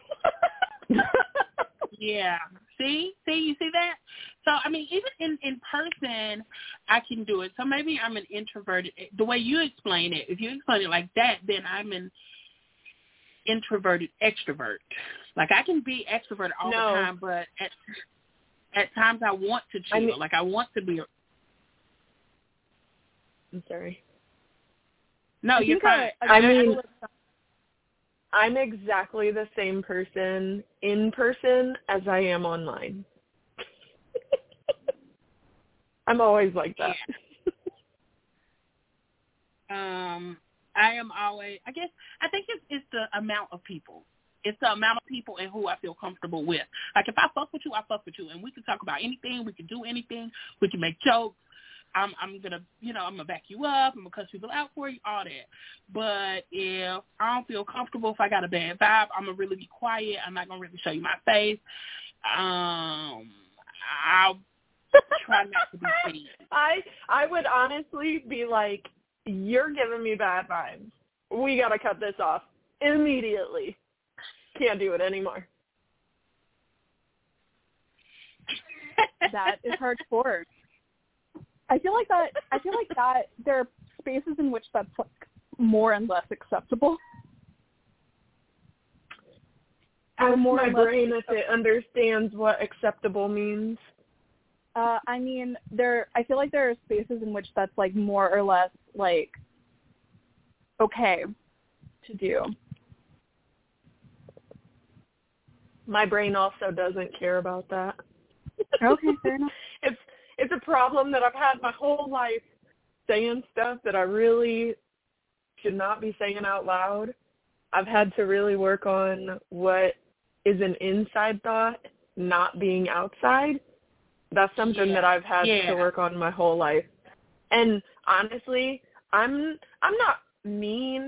yeah. See? See? You see that? So, I mean, even in, in person, I can do it. So maybe I'm an introverted. The way you explain it, if you explain it like that, then I'm an introverted extrovert. Like, I can be extroverted all No. the time, but at at times I want to chill. I mean, like, I want to be. I'm sorry. No, I you're think fine. I, I I mean, I'm exactly the same person in person as I am online. I'm always like that. Um, I am always, I guess, I think it's, it's the amount of people. It's the amount of people and who I feel comfortable with. Like, if I fuck with you, I fuck with you. And we can talk about anything. We can do anything. We can make jokes. I'm I'm going to, you know, I'm going to back you up. I'm going to cuss people out for you, all that. But if I don't feel comfortable, if I got a bad vibe, I'm going to really be quiet. I'm not going to really show you my face. Um, I'll try not to be seen. I I would honestly be like, you're giving me bad vibes. We got to cut this off immediately. Can't do it anymore. That is hardcore. I feel like that. I feel like that there are spaces in which that's like more and less acceptable. Ask more my and less brain if acceptable. it understands what acceptable means. Uh, I mean, there. I feel like there are spaces in which that's like more or less like okay to do. My brain also doesn't care about that. Okay, fair enough. It's it's a problem that I've had my whole life, saying stuff that I really should not be saying out loud. I've had to really work on what is an inside thought, not being outside. That's something Yeah. that I've had Yeah. to work on my whole life. And honestly, I'm I'm not mean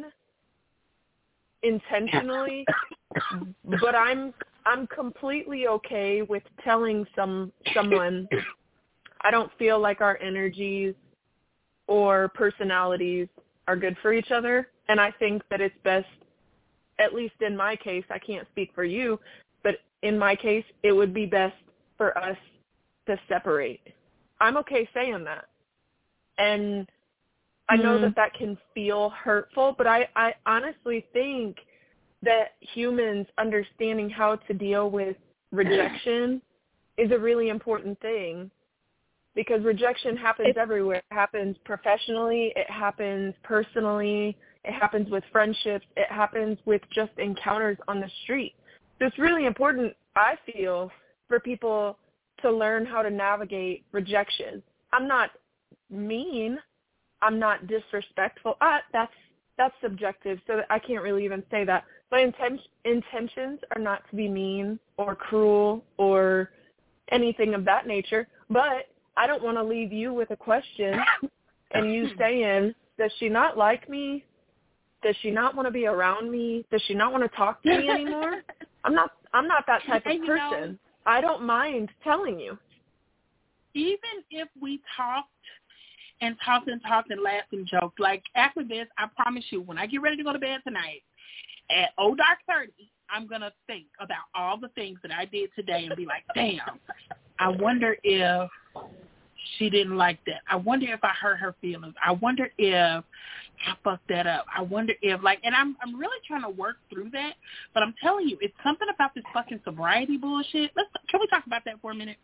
intentionally, but I'm I'm completely okay with telling some someone I don't feel like our energies or personalities are good for each other. And I think that it's best, at least in my case, I can't speak for you, but in my case, it would be best for us to separate. I'm okay saying that. And I know Mm. that that can feel hurtful, but I, I honestly think that humans understanding how to deal with rejection is a really important thing, because rejection happens It's, everywhere. It happens professionally. It happens personally. It happens with friendships. It happens with just encounters on the street. So it's really important, I feel, for people to learn how to navigate rejection. I'm not mean. I'm not disrespectful. Uh, that's that's subjective, so I can't really even say that. My inten- intentions are not to be mean or cruel or anything of that nature, but I don't want to leave you with a question and you saying, does she not like me? Does she not want to be around me? Does she not want to talk to me anymore? I'm not I'm not that type of And, you person. know, I don't mind telling you. even if we talked and talked and talked and laughed and joked, like after this, I promise you, when I get ready to go to bed tonight, at oh dark thirty, I'm going to think about all the things that I did today and be like, damn, I wonder if she didn't like that. I wonder if I hurt her feelings. I wonder if I fucked that up. I wonder if, like, and I'm I'm really trying to work through that, but I'm telling you, it's something about this fucking sobriety bullshit. Let's Can we talk about that for a minute?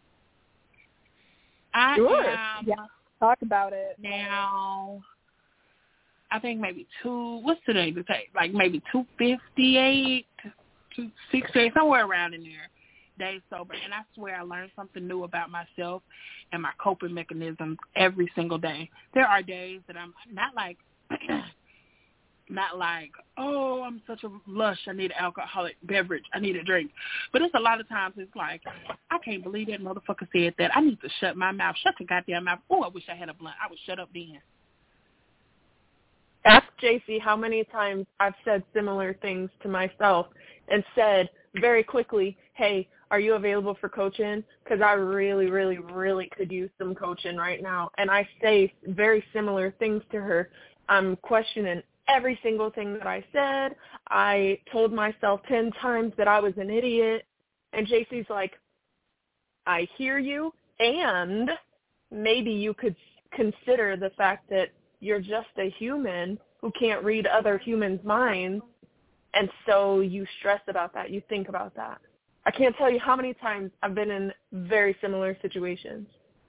I Sure. am yeah, talk about it. now, I think maybe two, what's today to take? Like maybe two fifty-eight, two sixty-eight, somewhere around in there, days sober. And I swear I learned something new about myself and my coping mechanisms every single day. There are days that I'm not like, not like, oh, I'm such a lush, I need an alcoholic beverage, I need a drink. But it's a lot of times it's like, I can't believe that motherfucker said that. I need to shut my mouth. Shut the goddamn mouth. Oh, I wish I had a blunt. I would shut up then. Ask J C how many times I've said similar things to myself and said very quickly, hey, are you available for coaching? Because I really, really, really could use some coaching right now. And I say very similar things to her. I'm questioning every single thing that I said. I told myself ten times that I was an idiot. And J C's like, I hear you, and maybe you could consider the fact that you're just a human who can't read other humans' minds, and so you stress about that. You think about that. I can't tell you how many times I've been in very similar situations.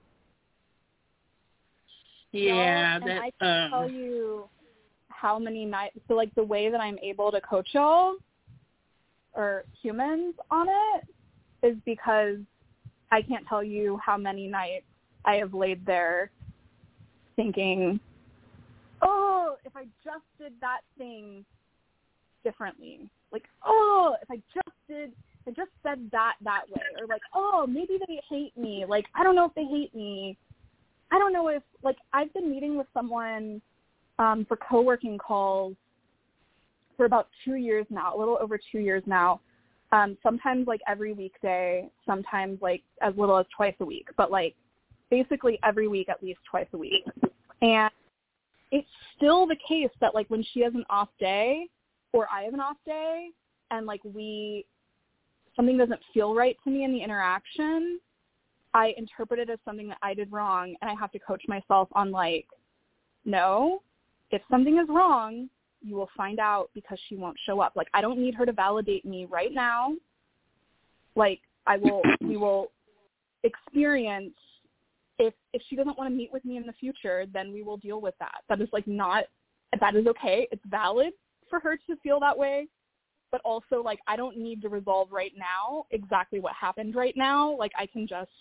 Yeah, y'all, and I that, can um, tell you how many nights, so like the way that I'm able to coach y'all or humans on it is because I can't tell you how many nights I have laid there thinking, oh, if I just did that thing differently, like, oh, if I just did, I just said that that way, or like, oh, maybe they hate me. Like, I don't know if they hate me. I don't know if, like, I've been meeting with someone um, for co-working calls for about two years now, a little over two years now. Um, sometimes like every weekday, sometimes like as little as twice a week, but like basically every week at least twice a week. And it's still the case that like when she has an off day or I have an off day and like we, something doesn't feel right to me in the interaction, I interpret it as something that I did wrong, and I have to coach myself on like, no, if something is wrong, you will find out because she won't show up. Like, I don't need her to validate me right now. Like, I will, we will experience, if if she doesn't want to meet with me in the future, then we will deal with that. That is like not, that is okay. It's valid for her to feel that way. But also, like, I don't need to resolve right now exactly what happened right now. Like, I can just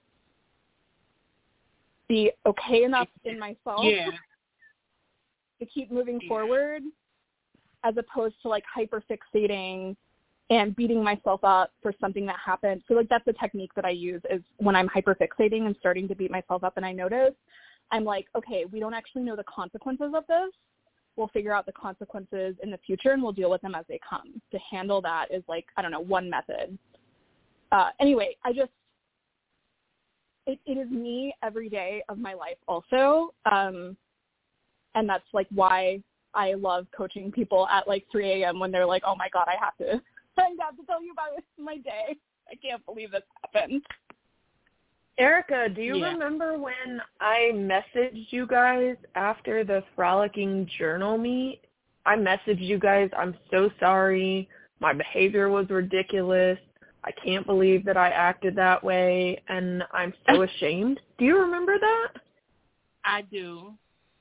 be okay enough in myself yeah. to keep moving forward, as opposed to like hyper fixating and beating myself up for something that happened. So like that's the technique that I use, is when I'm hyper fixating and starting to beat myself up and I notice, I'm like, okay, we don't actually know the consequences of this. We'll figure out the consequences in the future and we'll deal with them as they come. To handle that is like, I don't know, one method. Uh, anyway, I just, it, it is me every day of my life also. Um, and that's like why I love coaching people at like three a.m. when they're like, oh my God, I have to, I have to tell you about my day. I can't believe this happened. Erica, do you yeah. remember when I messaged you guys after the Frolicking Journal meet? I messaged you guys, I'm so sorry. My behavior was ridiculous. I can't believe that I acted that way, and I'm so ashamed. Do you remember that? I do.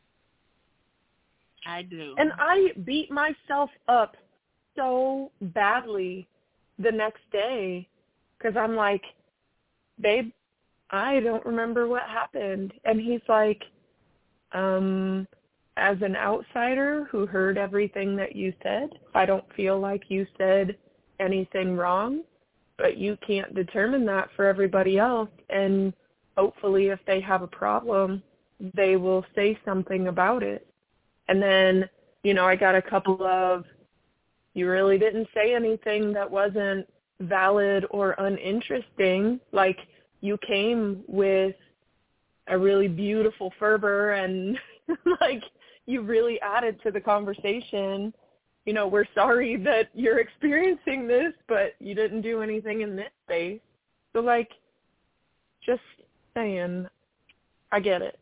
I do. And I beat myself up so badly the next day because I'm like, babe, I don't remember what happened. And he's like, um, as an outsider who heard everything that you said, I don't feel like you said anything wrong, but you can't determine that for everybody else. And hopefully if they have a problem, they will say something about it. And then, you know, I got a couple of, you really didn't say anything that wasn't valid or uninteresting. Like, you came with a really beautiful fervor and, like, you really added to the conversation. You know, we're sorry that you're experiencing this, but you didn't do anything in this space. So, like, just saying, I get it.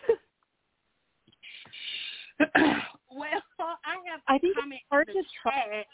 Well, I have I think it's hard to try.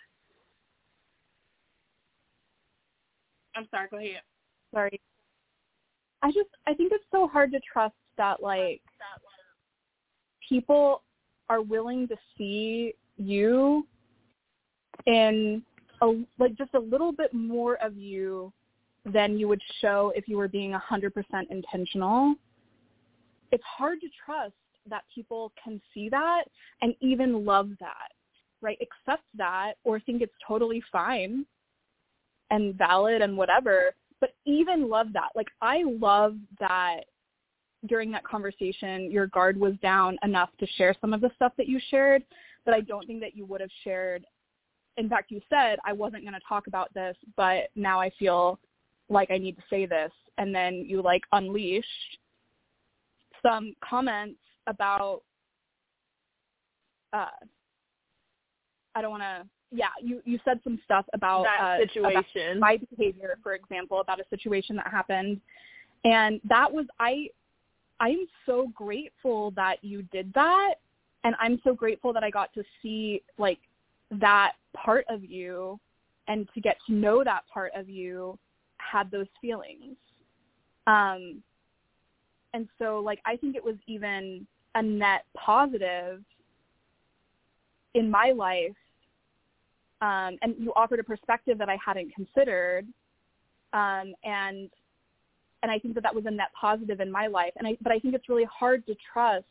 I'm sorry, go ahead. Sorry. I just, I think it's so hard to trust that, like, people are willing to see you in, a, like, just a little bit more of you than you would show if you were being one hundred percent intentional. It's hard to trust that people can see that and even love that, right? Accept that or think it's totally fine and valid and whatever, but even love that. Like, I love that during that conversation, your guard was down enough to share some of the stuff that you shared, but I don't think that you would have shared. In fact, you said, I wasn't going to talk about this, but now I feel like I need to say this. And then you like unleashed some comments about, uh, I don't want to, yeah, you, you said some stuff about that uh, situation, about my behavior, for example, about a situation that happened. And that was, I, I'm so grateful that you did that. And I'm so grateful that I got to see like that part of you and to get to know that part of you had those feelings. Um, and so like, I think it was even a net positive in my life. Um, and you offered a perspective that I hadn't considered. Um, and, and I think that that was a net positive in my life. And I, but I think it's really hard to trust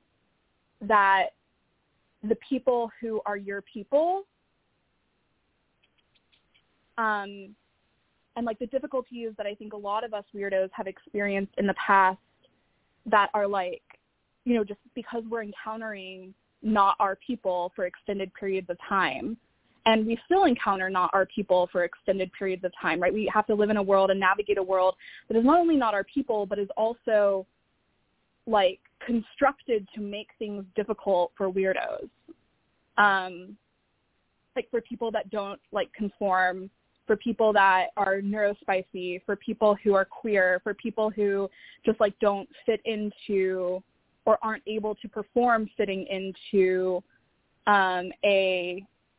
that the people who are your people Um, and like the difficulties that I think a lot of us weirdos have experienced in the past that are like, you know, just because we're encountering not our people for extended periods of time. And we still encounter not our people for extended periods of time, right? We have to live in a world and navigate a world that is not only not our people, but is also like constructed to make things difficult for weirdos. Um, like for people that don't like conform, for people that are neurospicy, for people who are queer, for people who just like don't fit into or aren't able to perform fitting into um, a,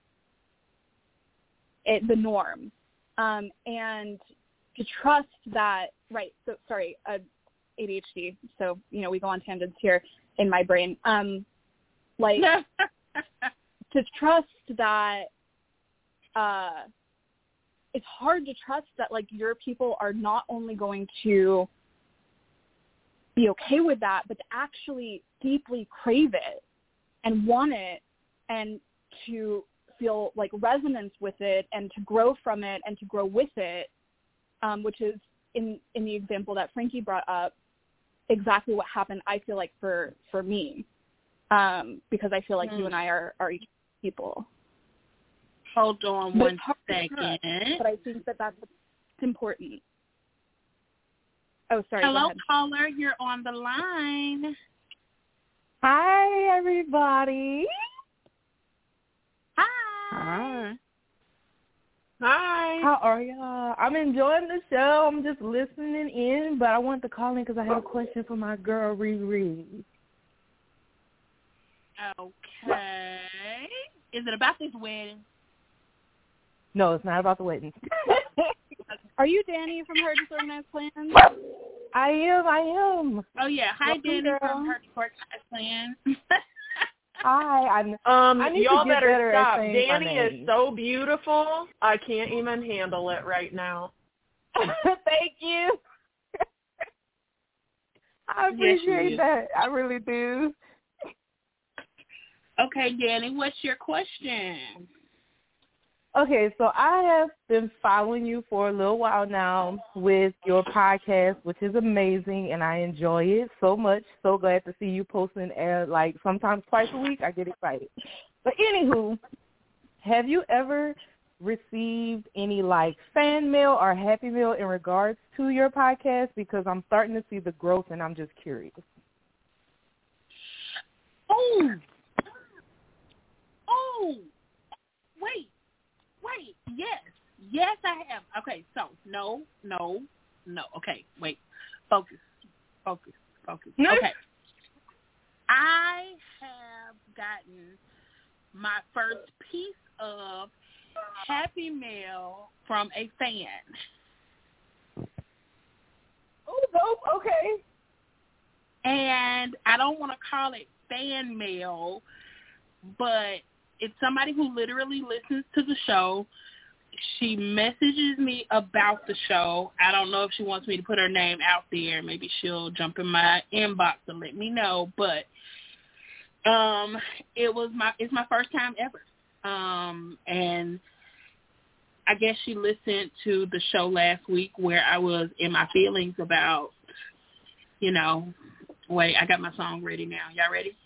a the norm, um, and to trust that. Right. So sorry, uh, A D H D. So you know we go on tangents here in my brain. Um, like to trust that. Uh, it's hard to trust that like your people are not only going to be okay with that, but to actually deeply crave it and want it and to feel like resonance with it and to grow from it and to grow with it, um, which is in, in the example that Frankie brought up, exactly what happened, I feel like, for, for me, um, because I feel like mm. you and I are, are each people. Hold on one second. But I think that that's important. Oh, sorry. Hello, caller. You're on the line. Hi, everybody. Hi. Hi. Hi. How are y'all? I'm enjoying the show. I'm just listening in, but I wanted to call in because I have a question for my girl, Riri. Okay. Is it about this wedding? No, it's not about the wedding. Are you Danny from Her Disorganized Plans? I am, I am. Oh, yeah. Hi, Welcome, Danny girl. from Her Disorganized Plans. Hi. I'm, um, I need y'all to get better better stop. at saying my Danny name. is so beautiful. I can't even handle it right now. Thank you. I appreciate yes, that. I really do. Okay, Danny, what's your question? Okay, so I have been following you for a little while now with your podcast, which is amazing, and I enjoy it so much. So glad to see you posting, uh, like, sometimes twice a week. I get excited. But anywho, have you ever received any, like, fan mail or happy mail in regards to your podcast? Because I'm starting to see the growth, and I'm just curious. Oh, oh, wait. Wait, yes. Yes, I have. Okay, so, no, no, no. Okay, wait. Focus, focus, focus. Okay. I have gotten my first piece of happy mail from a fan. Oh, dope. Okay. And I don't want to call it fan mail, but it's somebody who literally listens to the show. She messages me about the show. I don't know if she wants me to put her name out there. Maybe she'll jump in my inbox and let me know. But um, it was my it's my first time ever. Um, and I guess she listened to the show last week where I was in my feelings about, you know, wait, I got my song ready now. Y'all ready?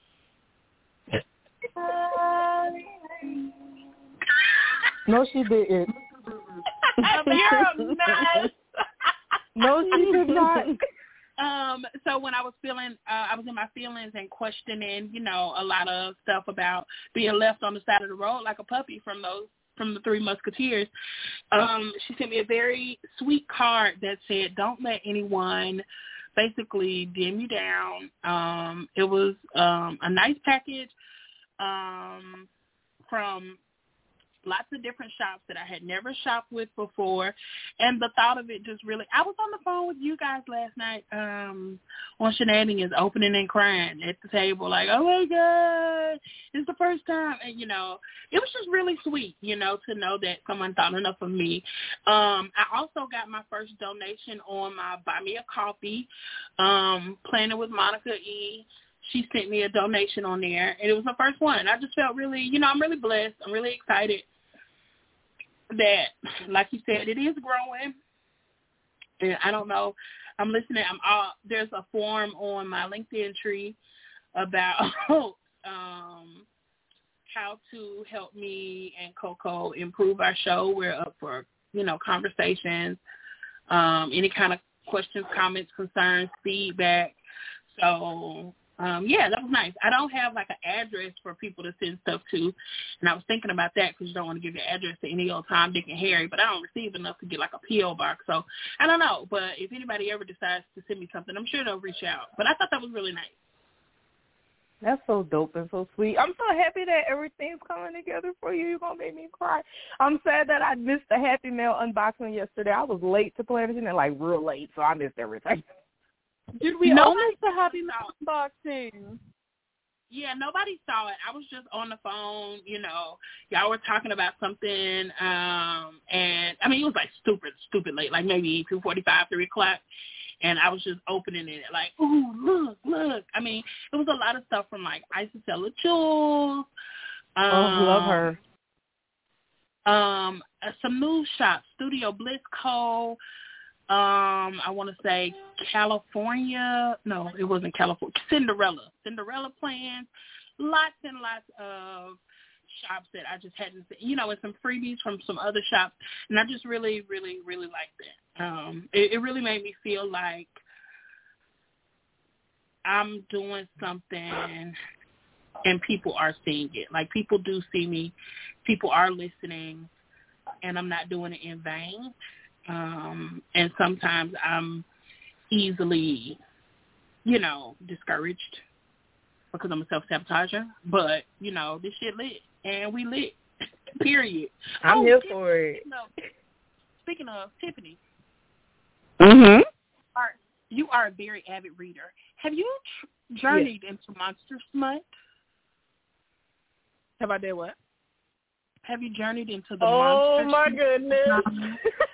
No, she didn't. You're a mess. No, she did not. Um, so when I was feeling, uh, I was in my feelings and questioning, you know, a lot of stuff about being left on the side of the road like a puppy from those, from the Three Musketeers. Um, she sent me a very sweet card that said, "Don't let anyone basically dim you down." Um, it was um, a nice package. Um, from lots of different shops that I had never shopped with before, and the thought of it just really, I was on the phone with you guys last night um, on Shenanigans, opening and crying at the table, like, oh my God, it's the first time, and you know, it was just really sweet, you know, to know that someone thought enough of me. Um, I also got my first donation on my Buy Me a Coffee, um, Planning with Monica E. She sent me a donation on there, and it was my first one. I just felt really, you know, I'm really blessed. I'm really excited. that, like you said, it is growing. And I don't know. I'm listening. I'm all, there's a form on my LinkedIn tree about um, how to help me and Coco improve our show. We're up for, you know, conversations, um, any kind of questions, comments, concerns, feedback. So, um, yeah, that was nice. I don't have, like, an address for people to send stuff to, and I was thinking about that because you don't want to give your address to any old Tom, Dick, and Harry, but I don't receive enough to get, like, a P O box. So, I don't know, but if anybody ever decides to send me something, I'm sure they'll reach out. But I thought that was really nice. That's so dope and so sweet. I'm so happy that everything's coming together for you. You're going to make me cry. I'm sad that I missed the Happy Mail unboxing yesterday. I was late to Planet and like real late, so I missed everything. Did we Nobody all miss the Happy Mail unboxing? Yeah, nobody saw it. I was just on the phone, you know. Y'all were talking about something, um, and, I mean, it was like stupid, stupid late, like maybe two forty-five, three o'clock. And I was just opening it like, ooh, look, look. I mean, it was a lot of stuff from, like, Isabella Jules. Um, oh, love her. Um, uh, some news shops, Studio Bliss Co. Um, I want to say California. No, it wasn't California. Cinderella. Cinderella plans. Lots and lots of shops that I just hadn't seen, you know, and some freebies from some other shops. And I just really, really, really liked that. Um, it, it really made me feel like I'm doing something and people are seeing it. Like, people do see me. People are listening, and I'm not doing it in vain. Um, and sometimes I'm easily, you know, discouraged because I'm a self-sabotager. But, you know, this shit lit, and we lit, period. I'm oh, here Tiffany, for it. No, speaking of Tiffany, Mm-hmm. are, you are a very avid reader. Have you tr- journeyed yes. into Monster Smut? Have I did what? Have you journeyed into the Oh, Monster my Smut? goodness.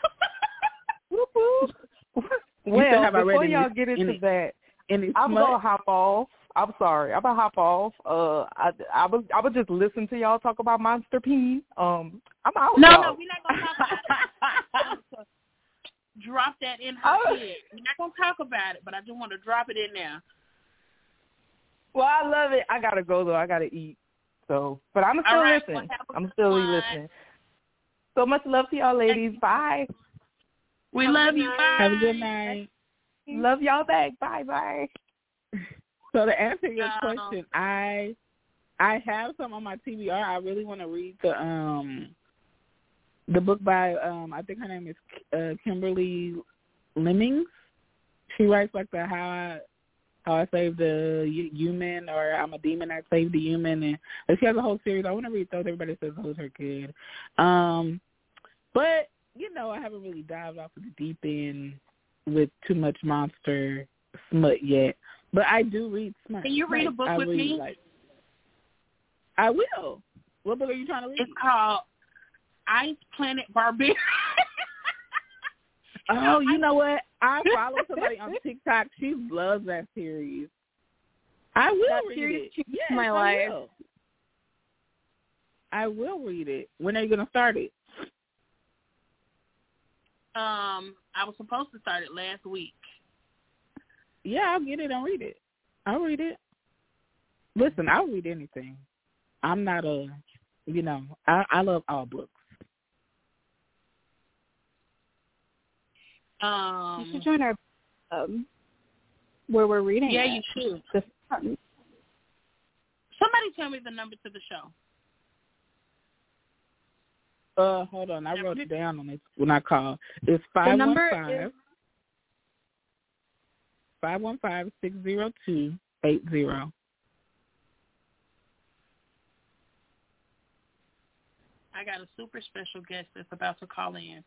Well, have I read before any- y'all get into any- that, Any I'm smut? gonna hop off. I'm sorry. I'm gonna hop off. Uh, I I would I would just listen to y'all talk about Monster P. Um, I'm out. No, y'all. no, we're not gonna talk about it. Drop that in her Oh. head. We're not gonna talk about it, but I just want to drop it in there. Well, I love it. I gotta go though. I gotta eat. So, but I'm still All right, listening. well, have a I'm good still one. listening. So much love to y'all, ladies. Bye. We Have a love good you. night. Bye. Have a good night. Love y'all back. Bye bye. So to answer your Um, question, I I have some on my T B R. I really want to read the um the book by um I think her name is uh, Kimberly Lemmings. She writes like the how I how I saved the human, or I'm a demon that saved the human, and she has a whole series. I want to read those. Everybody says those are good. Um, but you know, I haven't really dived off of the deep end with too much monster smut yet. But I do read smut. Can you read like, a book I with read, me? Like, I will. What book are you trying to read? It's called Ice Planet Barbarian. Oh, you know what? I follow somebody on TikTok. She loves that series. I will That read series it. changed Yes, my I life. will. I will read it. When are you going to start it? Um, I was supposed to start it last week. Yeah, I'll get it and read it. I'll read it. Listen, I'll read anything. I'm not a, you know, I, I love all books. Um, You should join our um, where we're reading. yeah, it. you should. This fun. Somebody tell me the number to the show. Uh, hold on. I wrote it down on it when I called. It's five one number five is- five one five six zero two eight zero. I got a super special guest that's about to call in.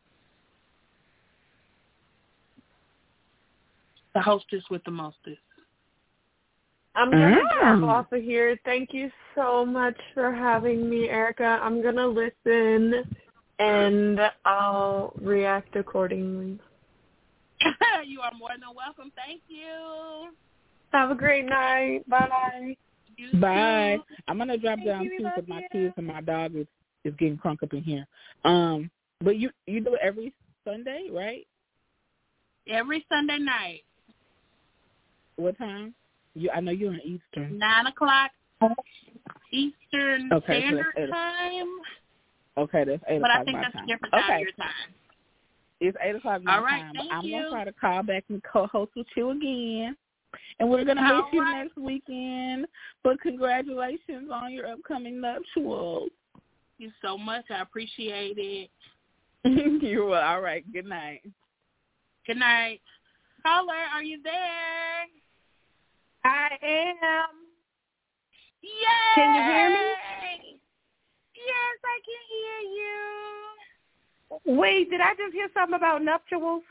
The hostess with the mostest. I'm going to Mm. drop off of here. Thank you so much for having me, Erica. I'm going to listen, and I'll react accordingly. You are more than welcome. Thank you. Have a great night. Bye. You Bye. too. I'm gonna drop Thank down you, we too love because my you. kids and my dog is is getting crunk up in here. Um, But you you do it every Sunday, right? Every Sunday night. What time? You I know you're in Eastern. Nine o'clock Eastern okay, Standard so Time. Okay, that's eight but o'clock I think my that's time. a different time okay. your time. It's eight o'clock my All right, time. thank But I'm you. gonna try to call back and co-host with you again. And we're gonna All miss you right. next weekend. But congratulations on your upcoming nuptials. Thank you so much. I appreciate it. You're well. All right. Good night. Good night. Caller, are you there? I am. Yay! Can you hear me? Yes, I can hear you. Wait, did I just hear something about nuptials?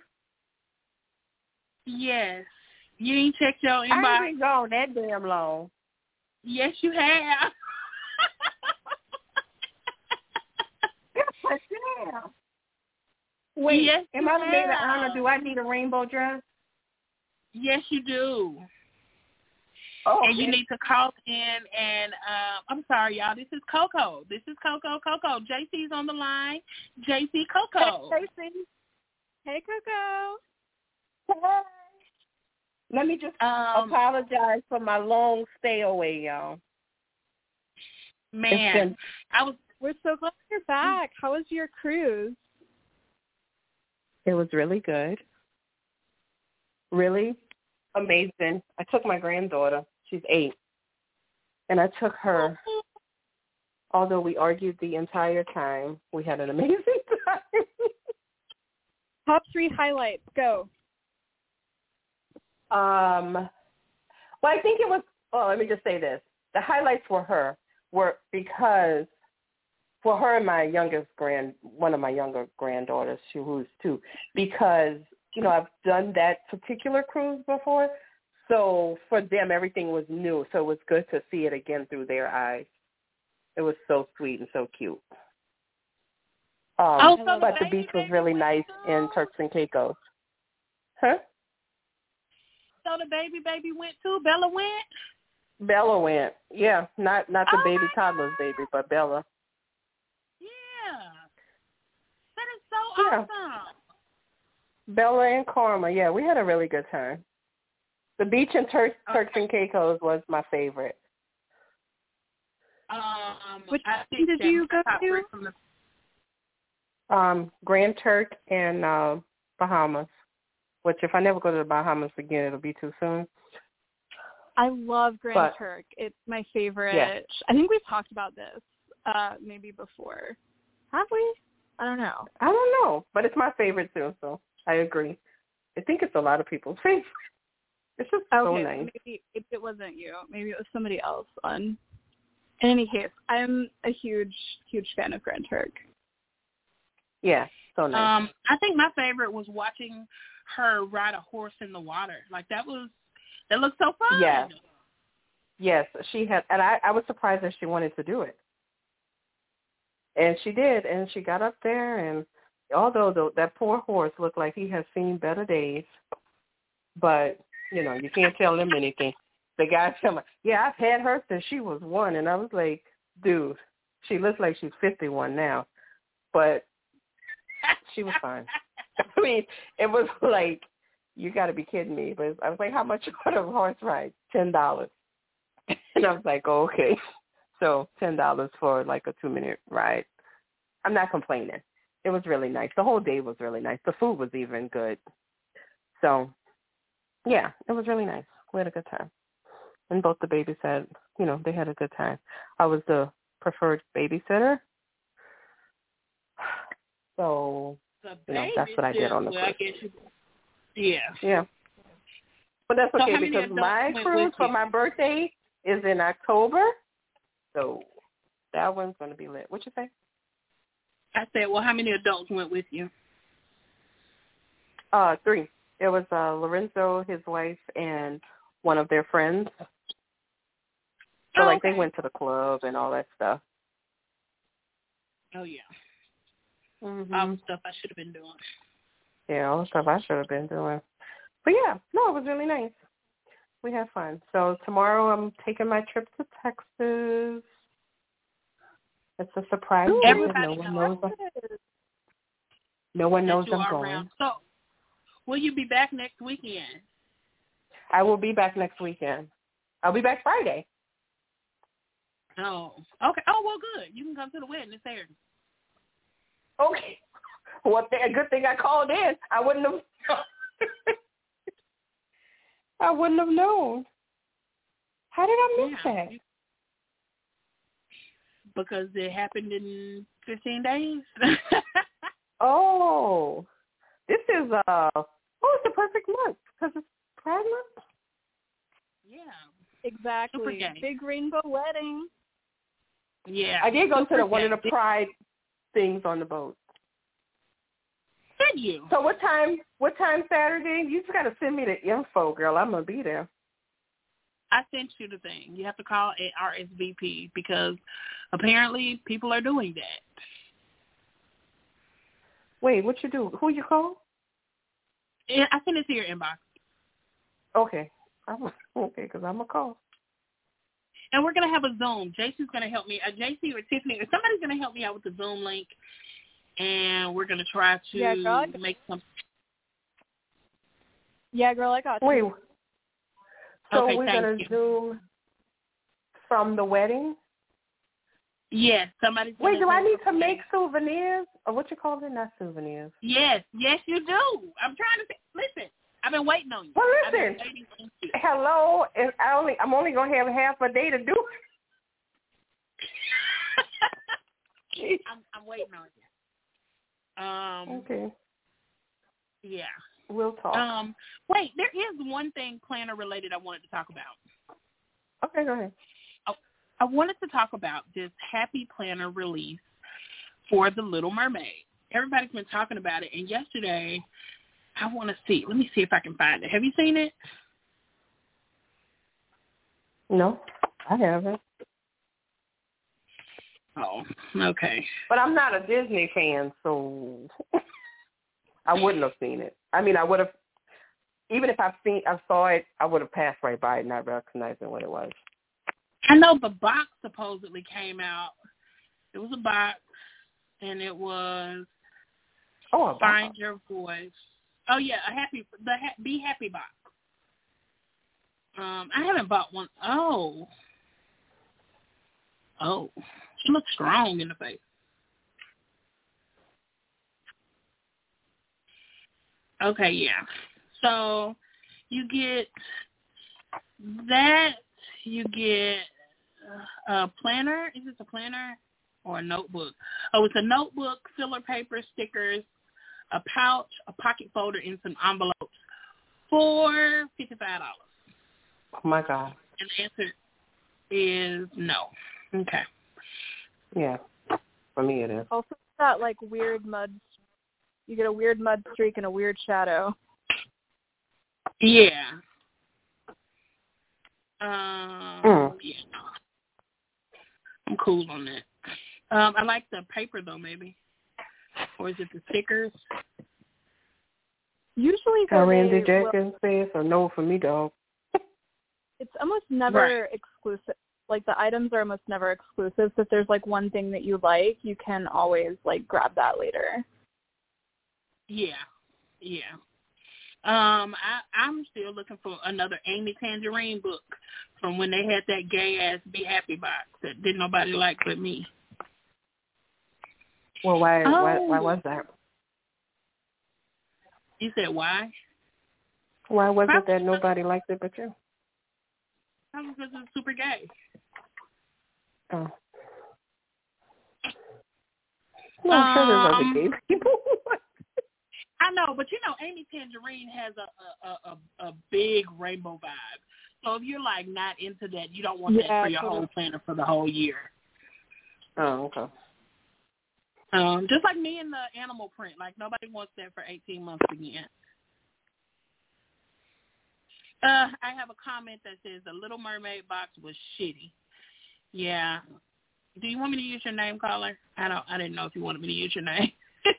Yes. You didn't check your I inbox? ain't been gone that damn long. Yes, you have. Damn. Wait, yes, am you I made an have. honor? Do I need a rainbow dress? Yes, you do. Oh, and you need to call in and um, I'm sorry, y'all. This is Coco. This is Coco. Coco. J C's on the line. J C Coco. Hey, J C. Hey, Coco. Hey. Let me just um, apologize for my long stay away, y'all. Man, been, I was. We're so glad you're back. How was your cruise? It was really good. Really amazing. I took my granddaughter. She's eight. And I took her. Although we argued the entire time, we had an amazing time. Top three highlights. Go. Um, well, I think it was, oh, let me just say this. The highlights for her were because for her and my youngest grand, one of my younger granddaughters, she who's two, because, you know, I've done that particular cruise before. So for them, everything was new. So it was good to see it again through their eyes. It was so sweet and so cute. Um, oh, so but the, the beach was really nice in Turks and Caicos. Huh? So the baby baby went too? Bella went? Bella went. Yeah, not not the oh baby toddler's baby, but Bella. Yeah. That is so Yeah. awesome. Bella and Karma. Yeah, we had a really good time. The beach in Tur- Okay. Turks and Caicos was my favorite. Um, Which I one did you go to? From the, Um, Grand Turk and uh, Bahamas. Which, if I never go to the Bahamas again, it'll be too soon. I love Grand But, Turk. It's my favorite. Yeah. I think we've talked about this uh, maybe before. Have we? I don't know. I don't know, but it's my favorite too, so I agree. I think it's a lot of people's favorite. It's just so Okay, nice. maybe if it wasn't you, maybe it was somebody else on. In any case, I'm a huge, huge fan of Grand Turk. Yeah, so nice. um, I think my favorite was watching her ride a horse in the water. Like that was, that looked so fun. Yes. Yes, she had, and I, I was surprised that she wanted to do it. And she did, and she got up there, and although the, that poor horse looked like he has seen better days, but, you know, you can't tell him anything. The guy tell me, yeah, I've had her since she was one, and I was like, dude, she looks like she's fifty-one now, but she was fine. I mean, it was like, you got to be kidding me. But I was like, how much for a horse ride? ten dollars. And I was like, oh, okay. So ten dollars for like a two-minute ride. I'm not complaining. It was really nice. The whole day was really nice. The food was even good. So, yeah, it was really nice. We had a good time. And both the babies had, you know, they had a good time. I was the preferred babysitter. So, you know, that's what I did on the well, I cruise. guess you, yeah. Yeah. But that's So okay how many because adults my went cruise with for you? my birthday is in October. So that one's going to be lit. What you say? I said, well, how many adults went with you? Uh, three. It was uh, Lorenzo, his wife, and one of their friends. So, Oh, like, okay. they went to the club and all that stuff. Oh, yeah. Mm-hmm. All the stuff I should have been doing. Yeah, all the stuff I should have been doing. But, yeah, no, it was really nice. We had fun. So, tomorrow I'm taking my trip to Texas. It's a surprise. Ooh, visit. everybody No one knows. knows. No one knows that you I'm are going. around. So, will you be back next weekend? I will be back next weekend. I'll be back Friday. Oh, okay. Oh, well, good. You can come to the wedding. It's Saturday. Okay. Well, a good thing I called in. I wouldn't have. I wouldn't have known. How did I miss yeah. that? Because it happened in fifteen days. Oh, this is uh oh, it's the perfect month because it's Pride Month. Yeah, exactly. Big rainbow wedding. Yeah, I did go Super to the, one of Gay. the Pride things on the boat. Did you? So what time? What time Saturday? You just got to send me the info, girl. I'm gonna be there. I sent you the thing. You have to call at R S V P because apparently people are doing that. Wait, what you do? Who you call? Yeah, I sent it to your inbox. Okay. I'm, okay, because I'm going to call. And we're going to have a Zoom. J C's going to help me. Uh, J C or Tiffany or somebody's going to help me out with the Zoom link. And we're going to try to yeah, girl, make some. Yeah, girl, I got Wait. you. So okay, we're going to Zoom from the wedding? Yes, somebody's Wait, gonna do I need to me. make souvenirs? Or what you call it? Not souvenirs. Yes, yes, you do. I'm trying to say, listen, I've been waiting on you. Well, I've been listen. waiting on you. Hello, and I only, I'm only going to have half a day to do it. I'm, I'm waiting on you. Um, okay. Yeah. We'll talk. Um, wait, there is one thing planner related I wanted to talk about. Okay, go ahead. I wanted to talk about this Happy Planner release for The Little Mermaid. Everybody's been talking about it, and yesterday, I want to see. Let me see if I can find it. Have you seen it? No, I haven't. Oh, okay. But I'm not a Disney fan, so I wouldn't have seen it. I mean, I would have, even if I've seen, I saw it, I would have passed right by it, not recognizing what it was. I know the box supposedly came out. It was a box, and it was oh, a Find box. Your Voice. Oh yeah, a happy the ha- Be Happy box. Um, I haven't bought one. Oh, oh, she looks strong in the face. Okay, yeah. So you get that. You get a planner. Is this a planner or a notebook? Oh, it's a notebook, filler paper, stickers, a pouch, a pocket folder, and some envelopes for fifty-five dollars. Oh, my God. And the answer is no. Okay. Yeah. For me it is. Also that, like, weird mud. You get a weird mud streak and a weird shadow. Yeah. Um, mm. yeah. I'm cool on that. Um, I like the paper, though, maybe. Or is it the stickers? Usually How they Randy will, Jenkins says, or no for me, dog. it's almost never Right. exclusive. Like, the items are almost never exclusive. So if there's, like, one thing that you like, you can always, like, grab that later. Yeah. Yeah. Um, I, I'm still looking for another Amy Tangerine book from when they had that gay-ass Be Happy box that didn't nobody like but me. Well, why, oh. why, why was that? You said why? Why was Probably it that nobody liked it but you? Probably because it's super gay. Oh. Well, I'm sure there's Um, other gay people. I know, but you know, Amy Tangerine has a a, a a big rainbow vibe. So if you're like not into that, you don't want Yeah, that for your totally. whole planner for the whole year. Oh, okay. Um, just like me and the animal print, like nobody wants that for eighteen months again. Uh, I have a comment that says the Little Mermaid box was shitty. Yeah. Do you want me to use your name, caller? I don't. I didn't know if you wanted me to use your name.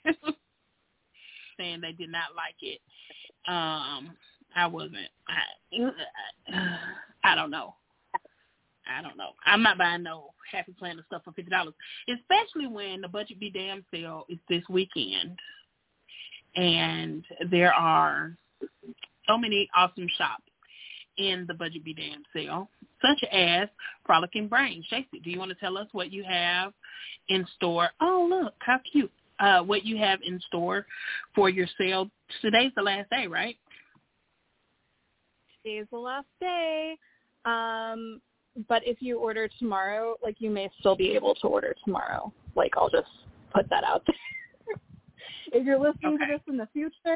Saying they did not like it. Um, I wasn't. I, I don't know. I don't know. I'm not buying no Happy Planner stuff for fifty dollars, especially when the Budget Be Damn sale is this weekend. And there are so many awesome shops in the Budget Be Damned sale, such as Frolicking Brains. Stacey, do you want to tell us what you have in store? Oh, look, how cute. Uh, what you have in store for your sale. Today's the last day, right? Today's the last day. Um, but if you order tomorrow, like, you may still be able to order tomorrow. Like, I'll just put that out there. If you're listening okay. to this in the future,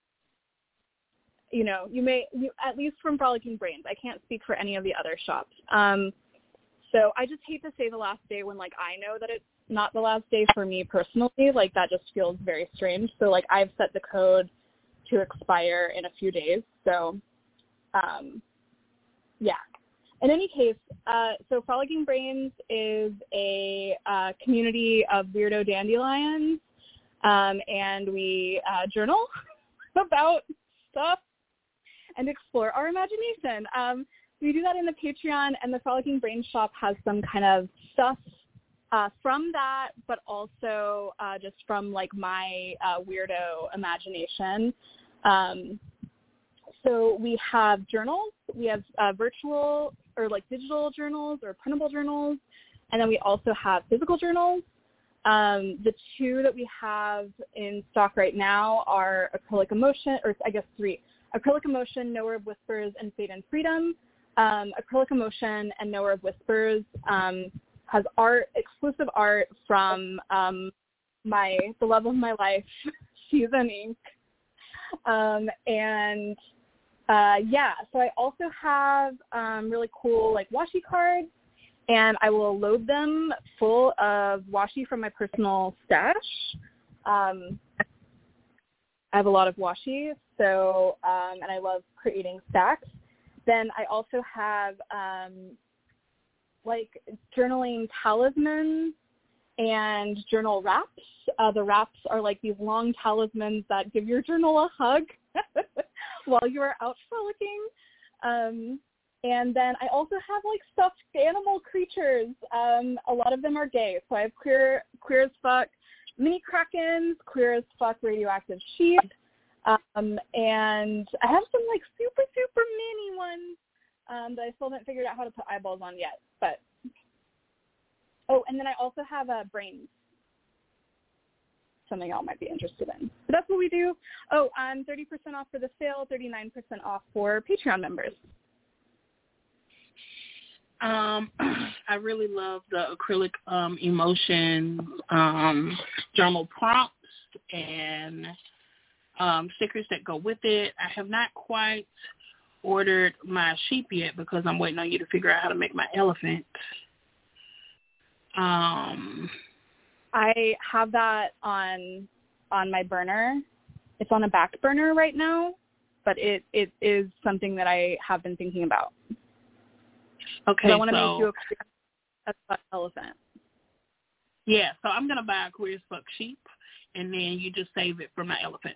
you know, you may, you, at least from Frolicking Brains. I can't speak for any of the other shops. Um, so I just hate to say the last day when, like, I know that it's not the last day for me personally. Like, that just feels very strange. So, like, I've set the code to expire in a few days. So, um, yeah. In any case, uh, so Frolicking Brains is a uh, community of weirdo dandelions, um, and we uh, journal about stuff and explore our imagination. Um, we do that in the Patreon, and the Frolicking Brains shop has some kind of stuff uh, from that, but also uh, just from, like, my uh, weirdo imagination. Um, so we have journals. We have uh, virtual or, like, digital journals or printable journals, and then we also have physical journals. Um, the two that we have in stock right now are Acrylic Emotion, or I guess three. Acrylic Emotion, Knower of Whispers, and Fate and Freedom. Um, Acrylic Emotion and Knower of Whispers um, has art, exclusive art from um, my the love of my life, Season Ink. Um, and uh, yeah, so I also have um, really cool, like, washi cards, and I will load them full of washi from my personal stash. Um, I have a lot of washi, so um, and I love creating stacks. Then I also have um, like journaling talismans and journal wraps. Uh, the wraps are like these long talismans that give your journal a hug while you are out frolicking. Um, and then I also have, like, stuffed animal creatures. Um, a lot of them are gay, so I have queer, queer as fuck mini krakens, queer as fuck radioactive sheep, um, and I have some, like, super, super mini ones um, that I still haven't figured out how to put eyeballs on yet. But oh, and then I also have uh, brains, something y'all might be interested in. So that's what we do. Oh, um, thirty percent off for the sale, thirty-nine percent off for Patreon members. Um, I really love the acrylic um, emotions, um, journal prompts, and um, stickers that go with it. I have not quite ordered my sheep yet because I'm waiting on you to figure out how to make my elephant. Um, I have that on on my burner. It's on a back burner right now, but it, it is something that I have been thinking about. Okay, I want to so, make you a, a elephant. Yeah, so I'm going to buy a queer as fuck sheep, and then you just save it for my elephant.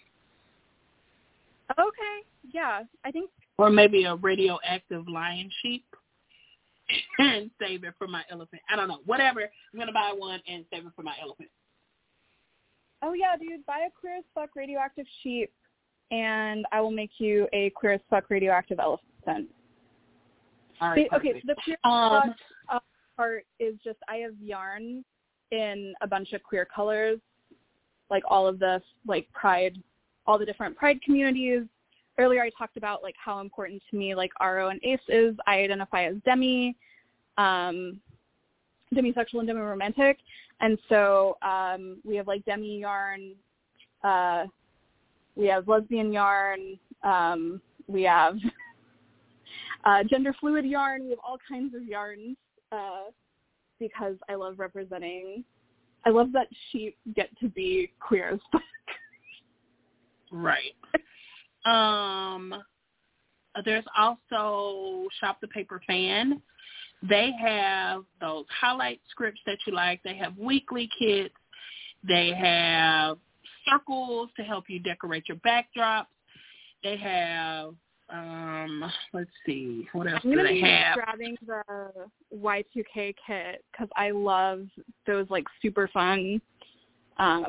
Okay, yeah, I think. Or maybe a radioactive lion sheep and save it for my elephant. I don't know. Whatever. I'm going to buy one and save it for my elephant. Oh, yeah, dude, buy a queer as fuck radioactive sheep, and I will make you a queer as fuck radioactive elephant. All right, See, okay, so the queer um, fuck uh, part is just I have yarn in a bunch of queer colors, like all of the, like, pride, all the different pride communities. Earlier I talked about, like, how important to me, like, Aro and Ace is. I identify as demi, um, demisexual and demi-romantic. And so um, we have, like, demi yarn. Uh, we have lesbian yarn. Um, we have uh, gender fluid yarn. We have all kinds of yarns uh, because I love representing. I love that sheep get to be queer as fuck. Right. Um, there's also Shop the Paper Fan. They have those highlight scripts that you like. They have weekly kits. They have circles to help you decorate your backdrops. They have, um, let's see, what else I'm do gonna they be have? grabbing the Y two K kit because I love those, like, super fun um,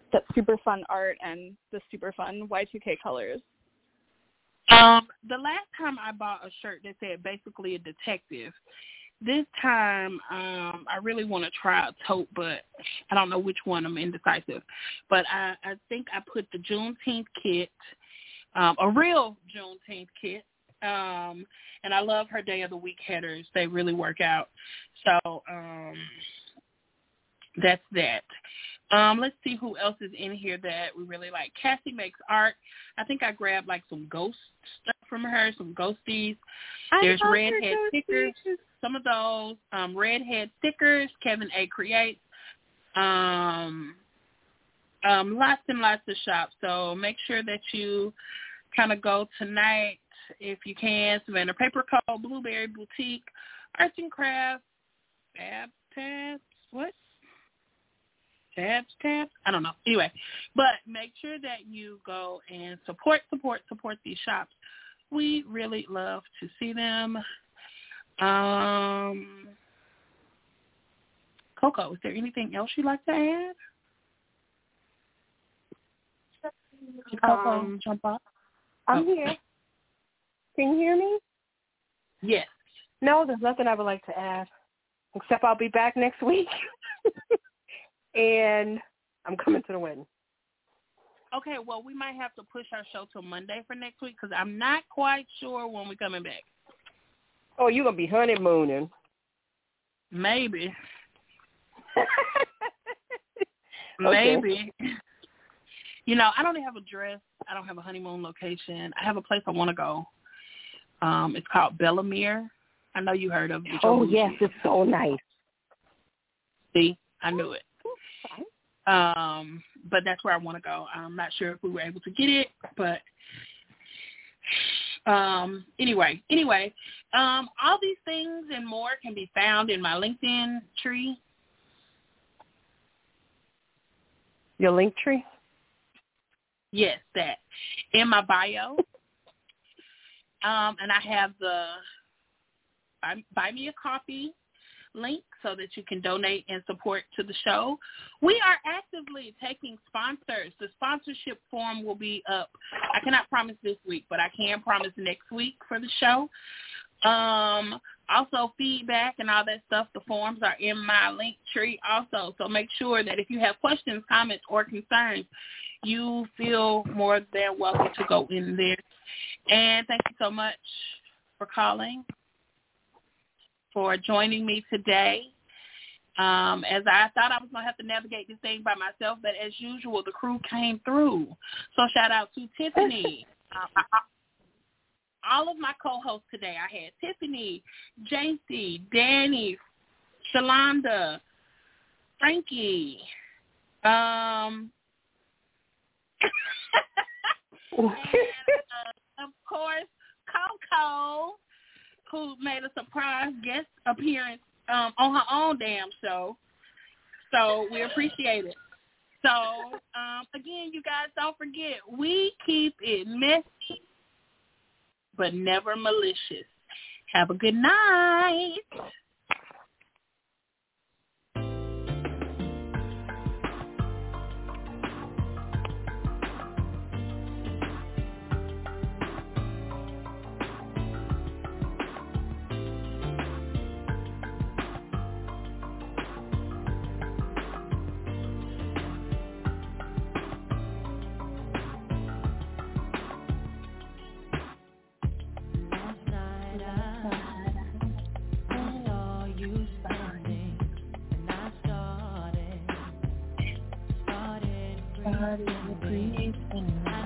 that super fun art and the super fun Y two K colors? Um, the last time I bought a shirt that said basically a detective. This time, um, I really want to try a tote, but I don't know which one. I'm indecisive. But I, I think I put the Juneteenth kit, um, a real Juneteenth kit, um, and I love her Day of the Week headers. They really work out. So um, that's that. Um, let's see who else is in here that we really like. Cassie makes art. I think I grabbed like some ghost stuff from her, some ghosties. I There's love redhead her stickers, ghosties. some of those. Um, redhead stickers, Kevin A. creates. Um, um, lots and lots of shops. So make sure that you kind of go tonight if you can. Savannah Paper Co., Blueberry Boutique, Arts and Crafts, Fab Tabs, what? Tabs, tabs? I don't know. Anyway, but make sure that you go and support, support, support these shops. We really love to see them. Um, Coco, is there anything else you'd like to add? Coco, Um, jump up. I'm Oh. here. Can you hear me? Yes. No, there's nothing I would like to add, except I'll be back next week. And I'm coming to the wedding. Okay, well, we might have to push our show till Monday for next week because I'm not quite sure when we're coming back. Oh, you're going to be honeymooning. Maybe. Okay. Maybe. You know, I don't have a dress. I don't have a honeymoon location. I have a place I want to go. Um, it's called Bellamere. I know you heard of it. Oh, yes, it's so nice. See, I knew it. Um, but that's where I want to go. I'm not sure if we were able to get it, but um, anyway, anyway, um, all these things and more can be found in my LinkedIn tree. Your link tree? Yes, that. In my bio. Um, and I have the buy, buy me a coffee link so that you can donate and support to the show. We are actively taking sponsors. The sponsorship form will be up. I cannot promise this week, but I can promise next week for the show. Um, also, feedback and all that stuff, the forms are in my link tree also. So make sure that if you have questions, comments, or concerns, you feel more than welcome to go in there. And thank you so much for calling, for joining me today. Um, as I thought I was going to have to navigate this thing by myself, but as usual, the crew came through. So shout out to Tiffany. uh, all of my co-hosts today, I had Tiffany, J C, Danny, Shalonda, Frankie, um, and, uh, of course, Coco, who made a surprise guest appearance um, on her own damn show. So we appreciate it. So, um, again, you guys, don't forget, we keep it messy, but never malicious. Have a good night. Started breathing.